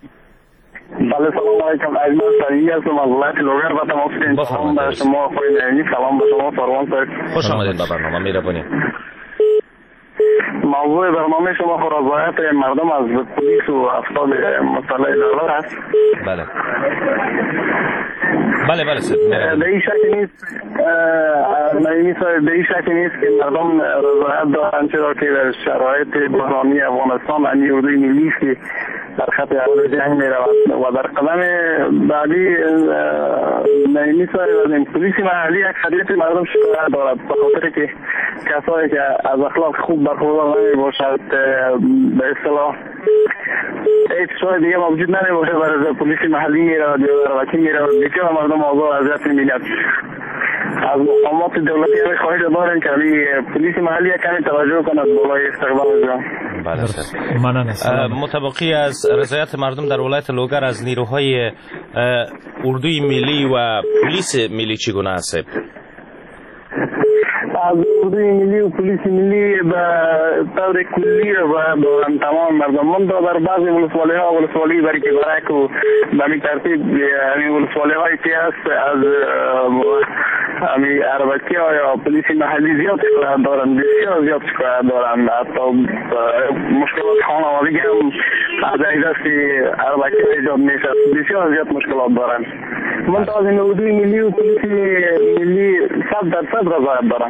Speaker 11: بله سلام علیکم. از من سریع هستم از ولایت لوگر و تمام سلام به شما خوی نهینی. سلام به شما فروان صاحب.
Speaker 23: خوش آمدید به برنامه. مهربانی.
Speaker 11: موضوع برنامه شما خود رضایت مردم از پلیس و افراد مسئله دولت است.
Speaker 23: بله بله بله سر
Speaker 11: به این شک نیست به این شک نیست که مردم رضایت دارند، چرا که در شرایط بحرانی افغانستان امی اردوی ملی که در خط اول جنگ می رود و در قدم بعدی نیمی صاحب از پلیس محلی اکثریت مردم شکایت دارد به خاطر که کسایی که از اخلاق خوب برخوردار نمی باشد به اصطلاح هیچ چیز دیگه موجود نمی باشد برای پلیس محلی می رود یا در وکیل می رود بسیار مردم آزار اذیت می بینند. از مقامات دولتی همی خواهش داریم که پلیس محلی کمی توجه کند بالای استقبال جان.
Speaker 23: بله مطابقی از رضایت مردم در ولایت لوگر از نیروهای اردوی ملی و پلیس ملی چگونه است؟
Speaker 11: از اردوی ملی و پلیس ملی به طور کلی و تمام مردمان در بعضی ولسوالی ها ولسوالی برای که برک و به همین ترتیب همین ولسوالی هایی که هست از همین اربکی ها یا پلیس محلی زیاد شکایت دارن، بسیار زیاد شکایت دارن. حتی مشکلات خانوادگی هم از این دست اربکی ها ایجاد میشه، بسیار زیاد مشکلات دارن. من تا از این اردوی ملی و پلیس ملی صد درصد رضایت دارم.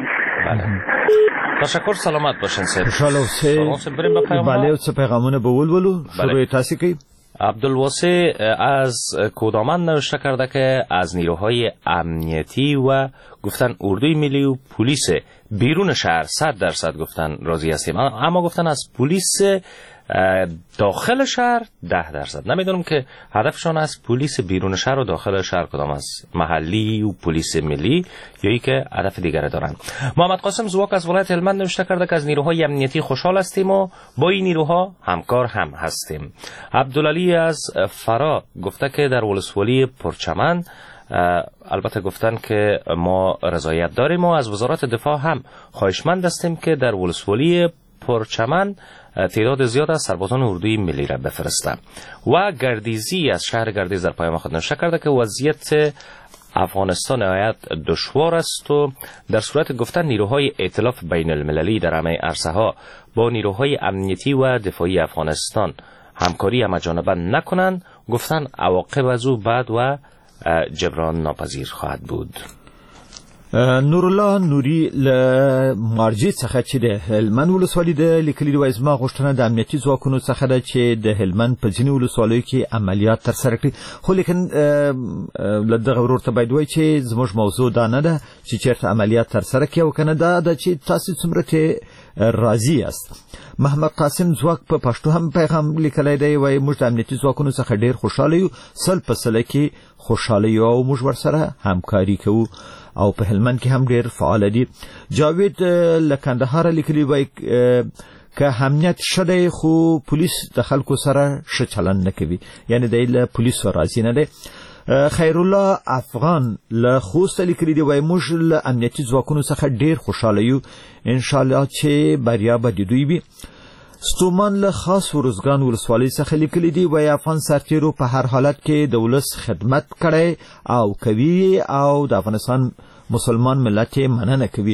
Speaker 23: تشکر، سلامت باشین سید.
Speaker 6: خوشحاله اوسئ. بله اوس پیغامونه به ولولو شروع تاسو کی
Speaker 23: عبدالواسع از کودامن نوشته کرده که از نیروهای امنیتی و گفتن اردوی ملی و پلیس بیرون شهر صد درصد گفتن راضی هستیم، اما گفتن از پلیس داخل شهر ده درصد. نمیدونم که هدفشان از پلیس بیرون شهر و داخل شهر کدام است، محلی و پلیس ملی یا ای که هدف دیگری دارن. محمد قاسم زواک از ولایت هلمند نوشته کرده که از نیروهای امنیتی خوشحال هستیم و با این نیروها همکار هم هستیم. عبدالعلی از فرا گفته که در ولسوالی پرچمن البته گفتن که ما رضایت داریم و از وزارت دفاع هم خواهشمند هستیم که در ولسوالی پرچمن تعداد زیاد از سربازان اردوی ملی را بفرسته. و گردیزی از شهر گردیز در پیام خود نوشته کرده که وضعیت افغانستان نهایت دشوار است و در صورت گفتن نیروهای ائتلاف بین المللی در همه عرصه ها با نیروهای امنیتی و دفاعی افغانستان همکاری همه‌جانبه نکنند، گفتن عواقب از او بد و جبران ناپذیر خواهد بود.
Speaker 6: نورالله نوري ل مارجې څخه چې د هلمند ولسوالۍ د لیکلي د وایزما غوښتنه د امنیتي ځواکونو څخه ده چې د هلمند په ځینې ولسوالیو کې عملیات ترسره کړي، خو لیکن له دغه ورور ته باید وایي چې زموږ موضوع دا نه ده چې چېرته عملیات ترسره کړي او که نه دا ده چې تاسې څومره ترې راضي یاست. محمد قاسم ځواک په پښتو هم پیغام لیکلی دی، وایي موږ د امنیتي ځواکونو څخه ډېر خوشحاله یو، سل په سله کې خوشحاله یو او موږ ورسره همکاري کوو او په هلمند کې هم ډېر فعال دي. جاوید له کندهار لیکلي وایي که امنیت ښه دی خو پولیس د خلکو سره ښه چلند نه کوي، یعنې دی له پولیسو راضي نه دی. خیرالله افغان له خوسته لیکلي دی، وایي موږ له امنیتي ځواکونو څخه ډېر خوشحاله یو، انشاءالله چې بریا به د دوی وي. ستومان له خاص ورزګان ولسوالۍ څخه لیکلي دي، وایي افغان سرتیرو په هر حالت کې د ولس خدمت کړی او کوي او د افغانستان مسلمان ملت یې مننه کوي.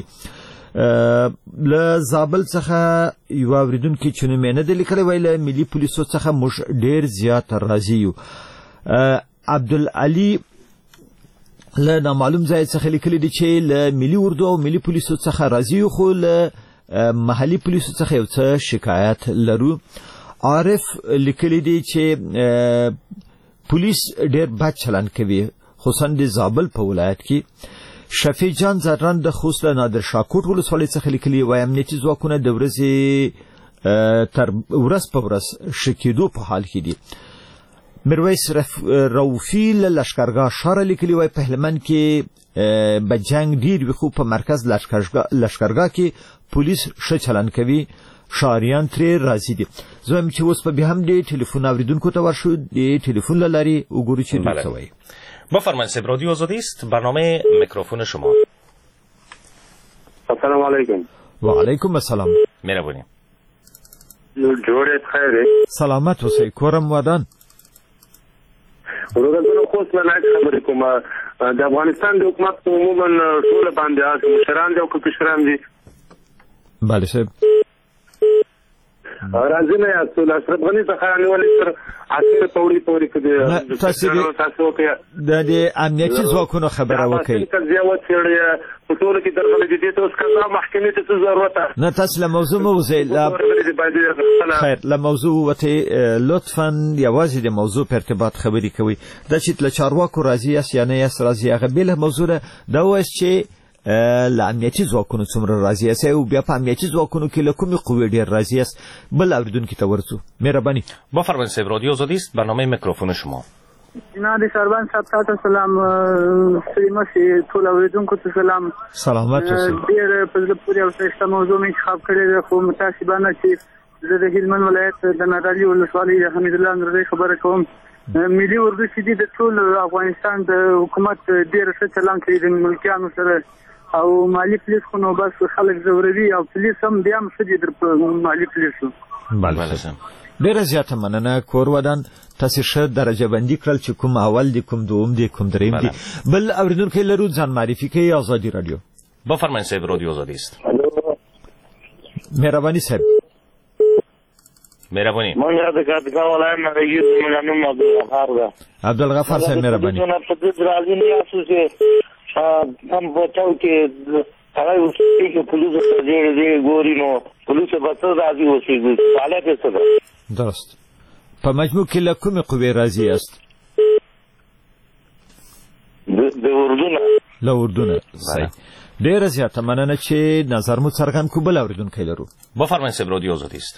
Speaker 6: له زابل څخه یو اورېدونکي چې نوم یې نه دی لیکلی، وایي له ملي پولیسو څخه موږ ډېر زیات راضي یو. عبدالعلي له نامعلوم ځای څخه لیکلي دي چې له ملي اردو او ملي پولیسو څخه راضي یو، خو له محلي پولیسو څخه یو څه شکایت لرو. عارف لیکلی دی چې پولیس ډېر بد چلند کوي، خصوصا د زابل په ولایت کې. شفیع جان زران د خوست له نادر شاکوټ ولسوالۍ څخه لیکلي، وایي امنیتي ځواکونه د ورځې تر ورځ په ورځ ښه کېدو په حال کې دي. میرویس روفي له لښکرګاه ښاره لیکلي، وایي په هلمند کې به جنګ ډېر وي خو په مرکز لښکرګاه کې پولیس ښه چلند کوي، ښاریان ترې راضي دي. زه وایم چې اوس به بیا هم د ټلیفون اورېدونکو ته ورشو، د ټلیفون له لارې وګورو چې دوی څه وایي.
Speaker 23: بفرمایید صاحب، رادیو آزادی است، برنامه میکروفون شما.
Speaker 11: السلام علیکم.
Speaker 6: و علیکم السلام.
Speaker 23: مهربانی.
Speaker 11: جوړه خیر.
Speaker 6: سلامت اوسئ، کورم ودان.
Speaker 11: ورته خو څه نه خبرې کوم، د افغانستان د حکومت عموما ټول باندې مشران دي او کشران دي.
Speaker 6: بله صاحب.
Speaker 11: راځي نه یاست له اشرف غني څخه نیولې تر اخر پوری پوری کې
Speaker 6: تاسو د امنیتي ځواکونو خبره وکړئ
Speaker 11: په ټول کې درغلي دي ته اوس کله محکمې ته ضرورت
Speaker 6: نه تاسو له موضوع موضوع خیر له موضوع وته لطفا یوازې د موضوع په ارتباط خبري کوي د چې له چارواکو راځي اس یا نه اس راځي هغه بل موضوع دا وایي چې له امنیتي ځواکونو څومره راځي اس او بیا په امنیتي ځواکونو کې له کومې قوې ډېر راځي اس بل اوریدونکو ته ورسو مهرباني
Speaker 23: بفرمایید صاحب رادیو آزادیست برنامه میکروفون شما
Speaker 8: جناب سربان صاحب تاسو سلام سلام سي ټول اوریدونکو ته سلام
Speaker 6: سلامات اوسئ
Speaker 8: ډېر په دې پورې او څه موضوع می انتخاب کړی خو متاسفانه چې زه د هلمند ولایت د نادري ولسوالۍ حمید الله نوري خبره کوم ملي اردو چې د ټول افغانستان د حکومت ډېر څه چلان کوي د ملکیانو سره او مالی پولیس خو نو بس خلک زوروي او پولیس هم بیا هم څه دي در مالی پولیسو
Speaker 6: بله ډېره زیاته مننه کور ودان تاسو ښه درجه بندي کړل چې کوم اول دي کوم دوم دي کوم دریم دي بل اوریدونکو لرو ځان معرفي کوي آزادي رادیو
Speaker 23: بفرمایید صاحب رادیو آزادیست
Speaker 6: مهرباني صاحب
Speaker 23: مهرباني
Speaker 11: مونږ د کاتګا ولایت نه یو ملانو عبدالغفار ده
Speaker 6: عبدالغفار صاحب مهرباني
Speaker 11: جناب په دې راځي نه یاسو چې هم بچاو کې هغه وسې کې پولیس ته دې دې ګوري نو پولیس به څه راځي وسې حالت څه ده
Speaker 6: درست په مجموع کې له کومې قوې راځي است
Speaker 11: د اردو نه
Speaker 6: له اردو نه صحیح ډېره زیاته مننه چې نظر مو څرګند کړو بل اوریدونکی لرو
Speaker 23: بفرمایید صاحب رادیو آزادیست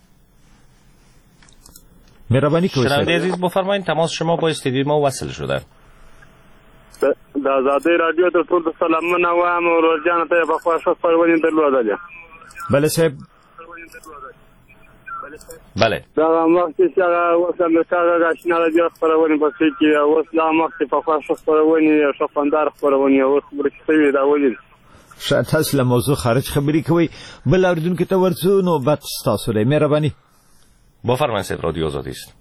Speaker 6: مهربانی کنید
Speaker 23: شنونده عزیز بفرمایید تماس شما با استودیو ما وصل شده
Speaker 11: د آزادی رادیو ته ټول سلامونه وایم او ورځان ته په خواشه خبرونه درلوده
Speaker 6: بله صاحب
Speaker 23: بله
Speaker 11: دا وخت چې هغه وسم څنګه راشنه راځي خبرونه پسې کې اوس لا وخت په خواشه خبرونه او شفاندار خبرونه او خبرې دا ولې
Speaker 6: شاید تاسو له موضوع خارج خبري کوي بل اوریدونکو ته ورسو نو بد تاسو لري مهرباني
Speaker 23: بفرمایید صاحب رادیو آزادیست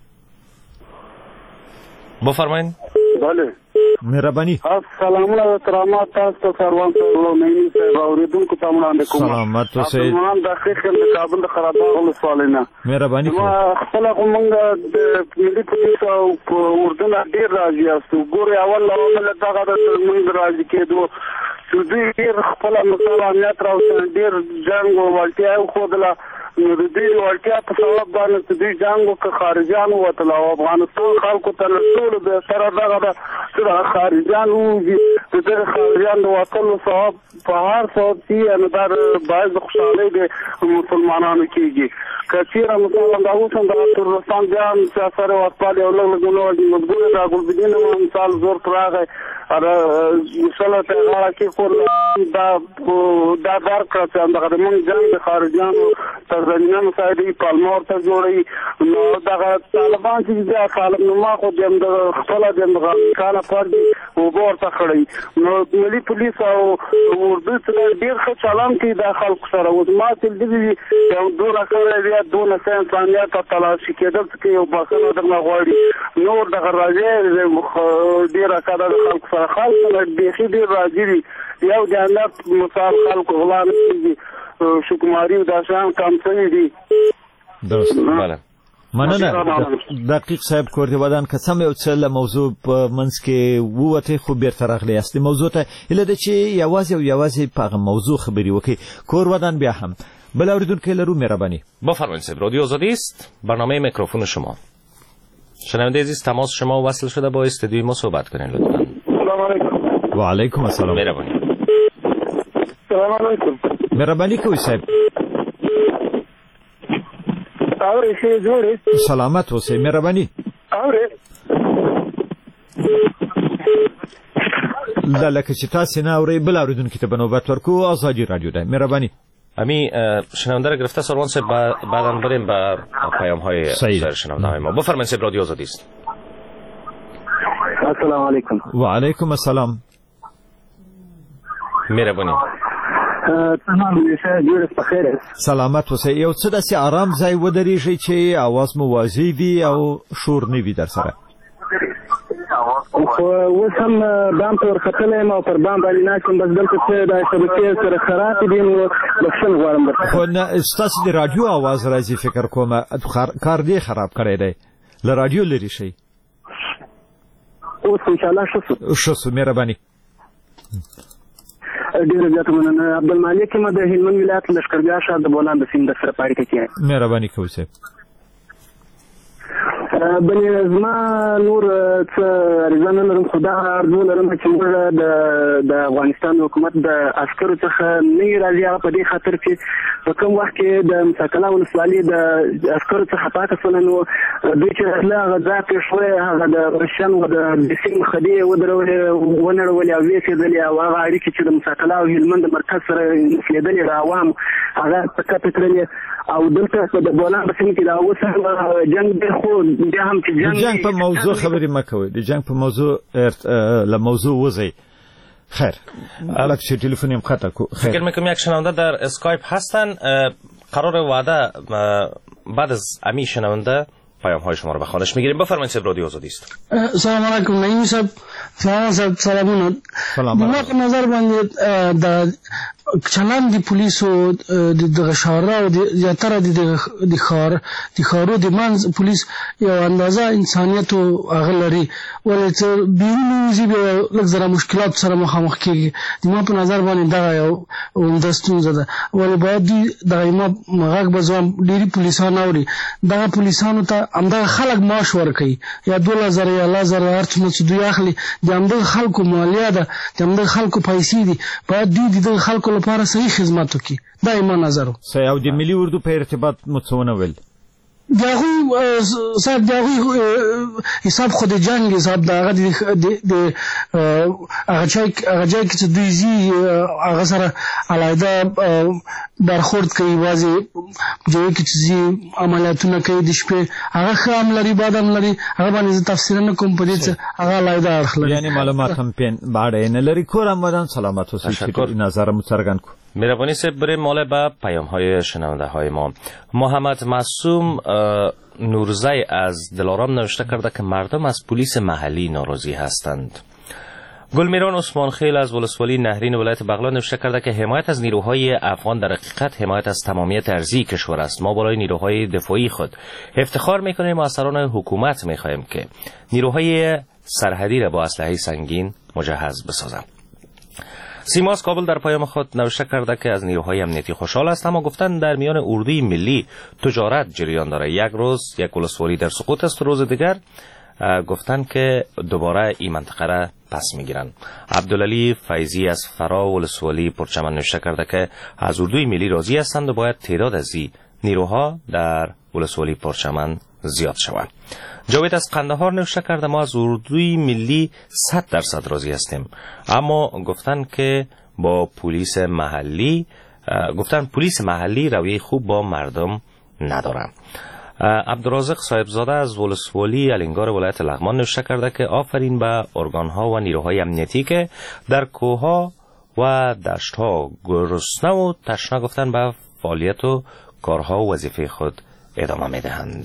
Speaker 23: بفرمایید
Speaker 11: بله
Speaker 6: مهرباني
Speaker 8: السلام علیکم کرامات تاسو سروان ته مېنی صاحب اوریدونکو ته وړاندې کوم
Speaker 6: سلامات اوسئ
Speaker 8: مان د خېخم د کابل د خراباغ ولسوالۍ نه
Speaker 6: مهرباني
Speaker 8: ما خپل کومنګ د ملي پولیس او اردن ډیر راځي تاسو ګوري اول له دغه د موږ راځي کېدو چې دوی ډیر خپل مثال امنیت راوځي ډیر جنگ او ولټیا خو دلا نو د دې ورتیا په سبب باندې چې دوی جنگو که خارجيان وته او افغانستان خلکو ته ټول به سره دغه د سره خارجيان وږي د دې خارجيان وته سبب په هر څه چې ان در باید خوشاله دي مسلمانانو کېږي کثیر مثلا دا اوس هم د ترستان جام سره ورپالي او له ګلو د مزګور د ګلبدین مثال زور پراغه اره یوسله ته هغه کې کول دا دا دار کړ چې دغه موږ جنگ خارجيان زمینه سایدی پالمور ته جوړي نو دغه طالبان چې د خالق نو ما خو د خپل د کاله پردي او ورته خړی نو ملي پولیس او اردو څخه ډیر ښه چلان کوي د خلکو سره او ما چې دې یو دوه راکړی دی دوه سن ثانیه ته تلاشي کېدل چې یو باسنه درنه غواړي نو دغه راځي ډیر راکړه د خلکو سره خلک ډېر ډیر راځي یو د الله مثال خلکو غلان دي شکماری و داشتن کم سنی دی
Speaker 6: درست بله مننه دقیق صاحب کوردی ودان که سم یو څه له موضوع په منځ کې ووته خو بیرته راغلی است موضوع ته اله د چې یوازې او یوازې په موضوع خبري وکي کور ودان بیا هم بل اوریدونکو لرو مهرباني
Speaker 23: بفرمایید صاحب رادیو آزادیست برنامه میکروفون شما شنونده عزیز تماس شما وصل شده با استودیو ما صحبت کنین لطفا
Speaker 11: سلام علیکم
Speaker 6: و علیکم السلام
Speaker 23: مهربانی
Speaker 11: سلام علیکم
Speaker 6: مهرباني کوي صاحب
Speaker 11: اورې شه جوړې
Speaker 6: سلامت اوسئ مهرباني
Speaker 11: اورې
Speaker 6: دا لکه چې تاسو نه اورئ بل اوریدونکو ته بنوبت ورکو آزادی رادیو ده مهرباني
Speaker 23: امی شنونده را گرفته سروان صاحب بعداً بریم به پیام های شنونده های ما بفرمایید صاحب رادیو آزادیست
Speaker 11: السلام علیکم
Speaker 6: و علیکم السلام
Speaker 23: مهرباني
Speaker 6: سلامت اوسئ یو څه داسې آرام ځای ودرېږئ چې اواز مو واضح وي او شور نه وي در سره
Speaker 8: خو اوس هم بام ته ورختلی یم او پر بام باندې ناست یم. بس دلته څه دا شبکې سره خرابې دي نو بخښنه غواړم درته.
Speaker 6: خو ستاسو د راډیو اواز راځي فکر کوم کار دې خراب کړی دی له راډیو لرې شئ.
Speaker 8: اوس انشاءالله ښه شو
Speaker 6: ښه شو مهرباني.
Speaker 8: ډېره زیاته مننه. عبدالمالک یم د هلمند ولایت لښکرګاه ښار د بولان د سیند سره په اړیکه کې یم.
Speaker 6: مهرباني کوئ صاحب.
Speaker 8: بلې زما نور څه عریضه نه لرم، خو دا ارزو لرم چې موږ د افغانستان حکومت د عسکرو څخه نه یې راځي، هغه په دې خاطر چې په کوم وخت کې د مساکلا ولسوالي د عسکرو څخه پاکه شوله نو دوی چې راتله هغه ځای پرې شوی، هغه د رشن و د سیند خدۍ یې ودرولې ونړولې او ویسېدلې او هغه اړیکې چې د مساکلا او هلمند د مرکز سره نښلېدلې د عوامو هغه په کته کړلې او دلته د بولان په سیمه کې دا اوس جنګ دی، خو بیا هم چې
Speaker 6: جنګ جنګ په موضوع خبرې مه کوئ، د جنګ په موضوع له موضوع وځئ. خیر الک چه تلفنیم قطع کو.
Speaker 23: فکر میکنم یک شنونده در اسکایپ هستن. قرار وعده بعد از امی شنونده پیام های شما رو به خانش میگیریم. بفرمایید صاحب رادیو آزادی است.
Speaker 12: سلام علیکم نعیم صاحب. سلام صاحب سلامونه. ما په نظر باندې د چلند د پولیسو د شهرا او د زیاتره د خار د خارو د منځ پولیس یو اندازه انسانیت او هغه لري، ولې چې بیرون وزي به لږ زره مشکلات سره مخامخ کیږي. د ما په نظر باندې دا یو عمده ستونزه ده، ولې باید د ما غږ به ځوان ډېری پولیسان اوري، دغه پولیسانو ته همدغه خلک معاش ورکوي یا دولس زره یا لس زره هر څومره چې دوی اخلي د همدغه خلکو مالیه ده، د همدغه خلکو پیسې دي، باید دوی د دغه خلکو لپاره صحیح خدمت وکړي. دا یې ما نظر و.
Speaker 6: صحیح. او د ملي اردو په ارتباط مو څه ونه ویل؟
Speaker 12: د هغوی صاحب د هغوی حساب خو د جنګ حساب د هغه د هغه ځای کې چې دوی ځي هغه سره علیحده برخورد کوي، بعضې ځایو کې چې ځي عملیاتونه کوي د شپې، هغه ښه هم لري بد هم لري، هغه باندې زه تفصیله نه کوم، په دې څه هغه علیحده اړخ لري.
Speaker 6: یعنې معلومات هم باړه یې نه لري. کور همدان سلامت اوسئ چې نظر مو څرګند کړو.
Speaker 23: مهربانی صاحب بریم مال به پیام های شنونده های ما. محمد معصوم نورزی از دلارام نوشته کرده که مردم از پلیس محلی ناراضی هستند. گلمیران عثمان خیل از ولسوالی نهرین ولایت بغلان نوشته کرده که حمایت از نیروهای افغان در حقیقت حمایت از تمامیت ارضی کشور است. ما بالای نیروهای دفاعی خود افتخار میکنیم و از سران حکومت میخواهیم که نیروهای سرحدی را با اسلحه سنگین مجهز بسازند. سیماس کابل در پیام خود نوشته کرده که از نیروهای امنیتی خوشحال است، اما گفتن در میان اردوی ملی تجارت جریان داره. یک روز یک ولسوالی در سقوط است، روز دیگر گفتن که دوباره این منطقه را پس میگیرن. عبدالعلی فیضی از فرا ولسوالی پرچمن نوشته کرده که از اردوی ملی راضی هستند و باید تعداد از این نیروها در ولسوالی پرچمن زیاد شود. جاوید از قندهار نوشته کرده ما از اردوی ملی صد درصد راضی هستیم، اما گفتن که با پلیس محلی گفتن پلیس محلی رویه خوب با مردم ندارن. عبدالرازق صاحبزاده از ولسوالی الینگار ولایت لغمان نوشته کرده که آفرین به ارگانها و نیروهای امنیتی که در کوهها و دشتها گرسنه و تشنه گفتن به فعالیت و کارها و وظیفه خود ادامه میدهند.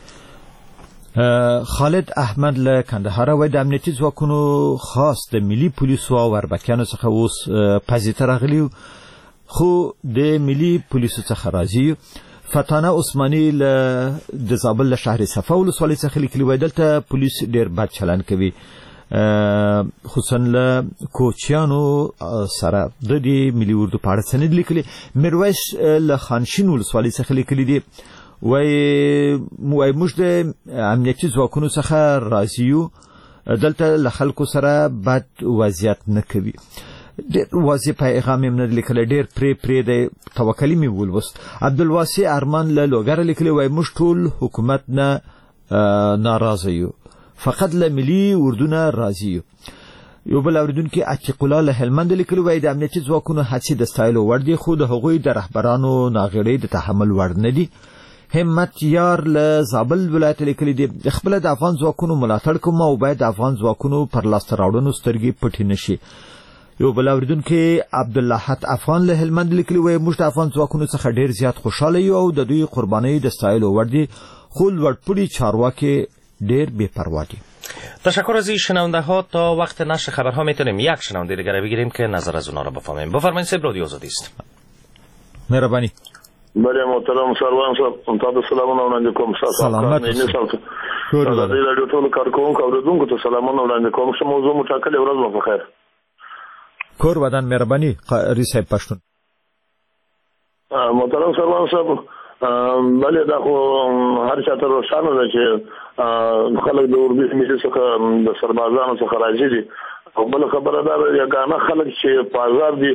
Speaker 6: خالد احمد له کندهار وای د امنیتي ځواکونو خاص د ملي پولیسو او اربکیانو څخه اوس پزیته راغلی، خو د ملي پولیسو څخه راځي. فتانه عثماني له د زابل له شهر صفا ولسوالۍ څخه لیکلي وای دلته پولیس ډېر بد چلند کوي، خصوصا له کوچیانو سره. د دې ملي اردو په اړه سند لیکلي. میرویس له خانشین ولسوالۍ څخه لیکلي دي وای وای موږ د امنیتي ځواکونو څخه راضي یو، دلته له خلکو سره بد وضعیت نه کوي. ډېر واضح پیغام یې نه لیکلی، ډېر پرې پرې دی، توکلي مې ولوست. عبدالواسع ارمان له لوګره لیکلی وای موږ ټول حکومت نه ناراضه یو، فقط له ملي اردو نه راضي یو. یو بل اوریدونکي عتیق الله له هلمند لیکلی وای د امنیتي ځواکونو هڅې د ستایلو وړ دي، خو د هغوی د رهبرانو ناغېړۍ د تحمل وړ نه دي. همت یار له زابل ولایت لیکلی دی خپل د افغان ځواکونو ملاتړ کوم او باید د افغان ځواکونو پر لاسته راوړنو سترګې پټې نشي. یو بل اوریدونکي عبدالله حت افغان له هلمند لیکلی وای موږ د افغان ځواکونو څخه ډېر زیات خوشاله یو او د دوی قربانۍ د ستایلو وړ دي، خو لوړپوړي چارواکي ډېر بې پروا دي.
Speaker 23: تشکر از این شنونده ها. تا وقت نشر خبرها میتونیم یک شنونده دیگر بگیریم که نظر از اونا رو بفهمیم. بفرمایید صاحب، رادیو آزادی است.
Speaker 6: مهربانی.
Speaker 3: بله محترم سروان صاحب، تاسو سلامونه وړاندې کوم.
Speaker 6: سلامات
Speaker 3: اوسئ. د دې رادیو ټولو کارکوونکو او اوریدونکو ته سلامونه وړاندې کوم. ښه موضوع مو ټاکلې، ورځ مو په خیر.
Speaker 6: کور ودان مهرباني قاری صاحب پښتون.
Speaker 3: محترم سروان صاحب، بله دا خو هر چاته روښانه ده چې خلک د اردو ملي څخه د سربازانو څخه راځي دي، او بله خبره دا ده یګانه خلک چې په ازار دي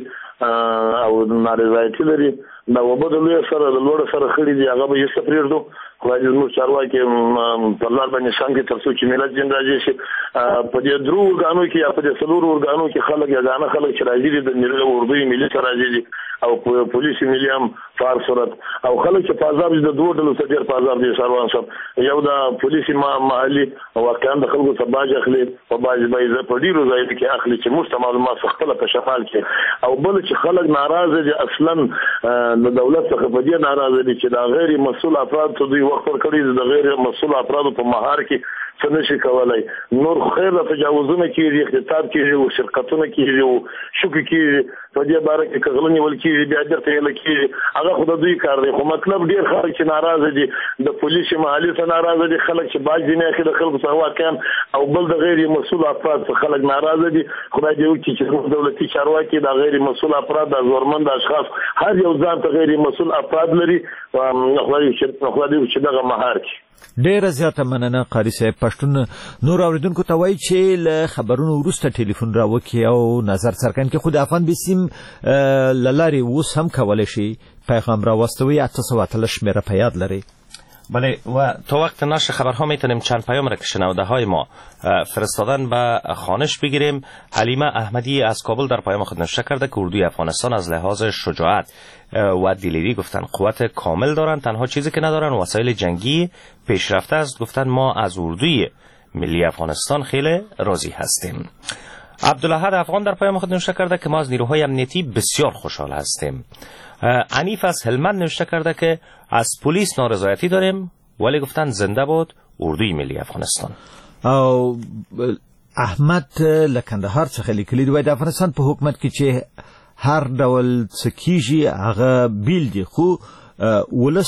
Speaker 3: او نارضایتي لري، دا وبه د لوی سره د لوړ سره خړي دي، هغه به یې پرېږدو. خدای دې زموږ چارواکي پر لار باندې څنګه تر څو چې ملت جن راځي شي په دې درو ورګانو کې یا په دې څلورو ورګانو کې خلک یګانه خلک چې راځي دي د اردو ملي سره راځي دي او پولیس ملي هم فار صورت او خلک چې په ازار دي د دوه ډلو څخه ډېر په ازار دي سروان صاحب. یو د پولیس محلي واقعا د خلکو څخه باج اخلي او باج به په ډیرو ځایونو کې اخلي چې موږ ته معلومات خپل په شفال کې، او بل چې خلک ناراضه دي اصلا د دولت څخه په دې ناراضه دي چې دا غیر مسؤل افراد ته دوی وخت ورکړي، د غیر مسؤل افرادو په مهار کې څه نشي کولای. نور خیر د تجاوزونه کېږي، اغتصاب کېږي او شرکتونه کېږي او شوکې کېږي، په دې باره کې کغله نیول کېږي، بیا بیرته ویل کېږي، هغه خو د دوی کار دی. خو مطلب ډېر خلک چې ناراضه دي د پولیس محلي څخه ناراضه دي، خلک چې باج دي نه اخلي د خلکو څخه واقعا، او بل د غیر مسؤل افراد څخه خلک ناراضه دي. خدای دې وکړي چې دولتي چارواکي د غیر مسؤل افراد د زورمند اشخاص هر یو ځان ته غیر مسؤل افراد لري، خدای دې چې دغه مهار کړي.
Speaker 6: ډیره زیاته مننه قاری صاحب پښتون. نور اوریدونکو ته وایي چې له خبرونو وروسته ټلیفون راوکړي او نظر څرګند کړي. خو د افغان بسیم له لارې اوس هم کولی شي پیغام راواستوي. اته سوه اتلس شمېره په یاد لري.
Speaker 23: بله، و تا وقت نشر خبرها میتونیم چند پیام را که شنونده های ما فرستادن به خوانش بگیریم. حلیمه احمدی از کابل در پیام خود نوشته کرده که اردوی افغانستان از لحاظ شجاعت و دلیری گفتن قوت کامل دارن، تنها چیزی که ندارن وسایل جنگی پیشرفته است. گفتن ما از اردوی ملی افغانستان خیلی راضی هستیم. عبدالاحد افغان در پیام خود نوشته کرده که ما از نیروهای امنیتی بسیار خوشحال هستیم. عنیف از هلمند نوشته کرده که از پلیس نارضایتی داریم ولی گفتن زنده باد اردوی ملی افغانستان.
Speaker 6: او احمد لکندهار څخه لیکلي دی د افغانستان په حکومت کې چې هر ډول څه کیږي هغه بیل دي، خو ولس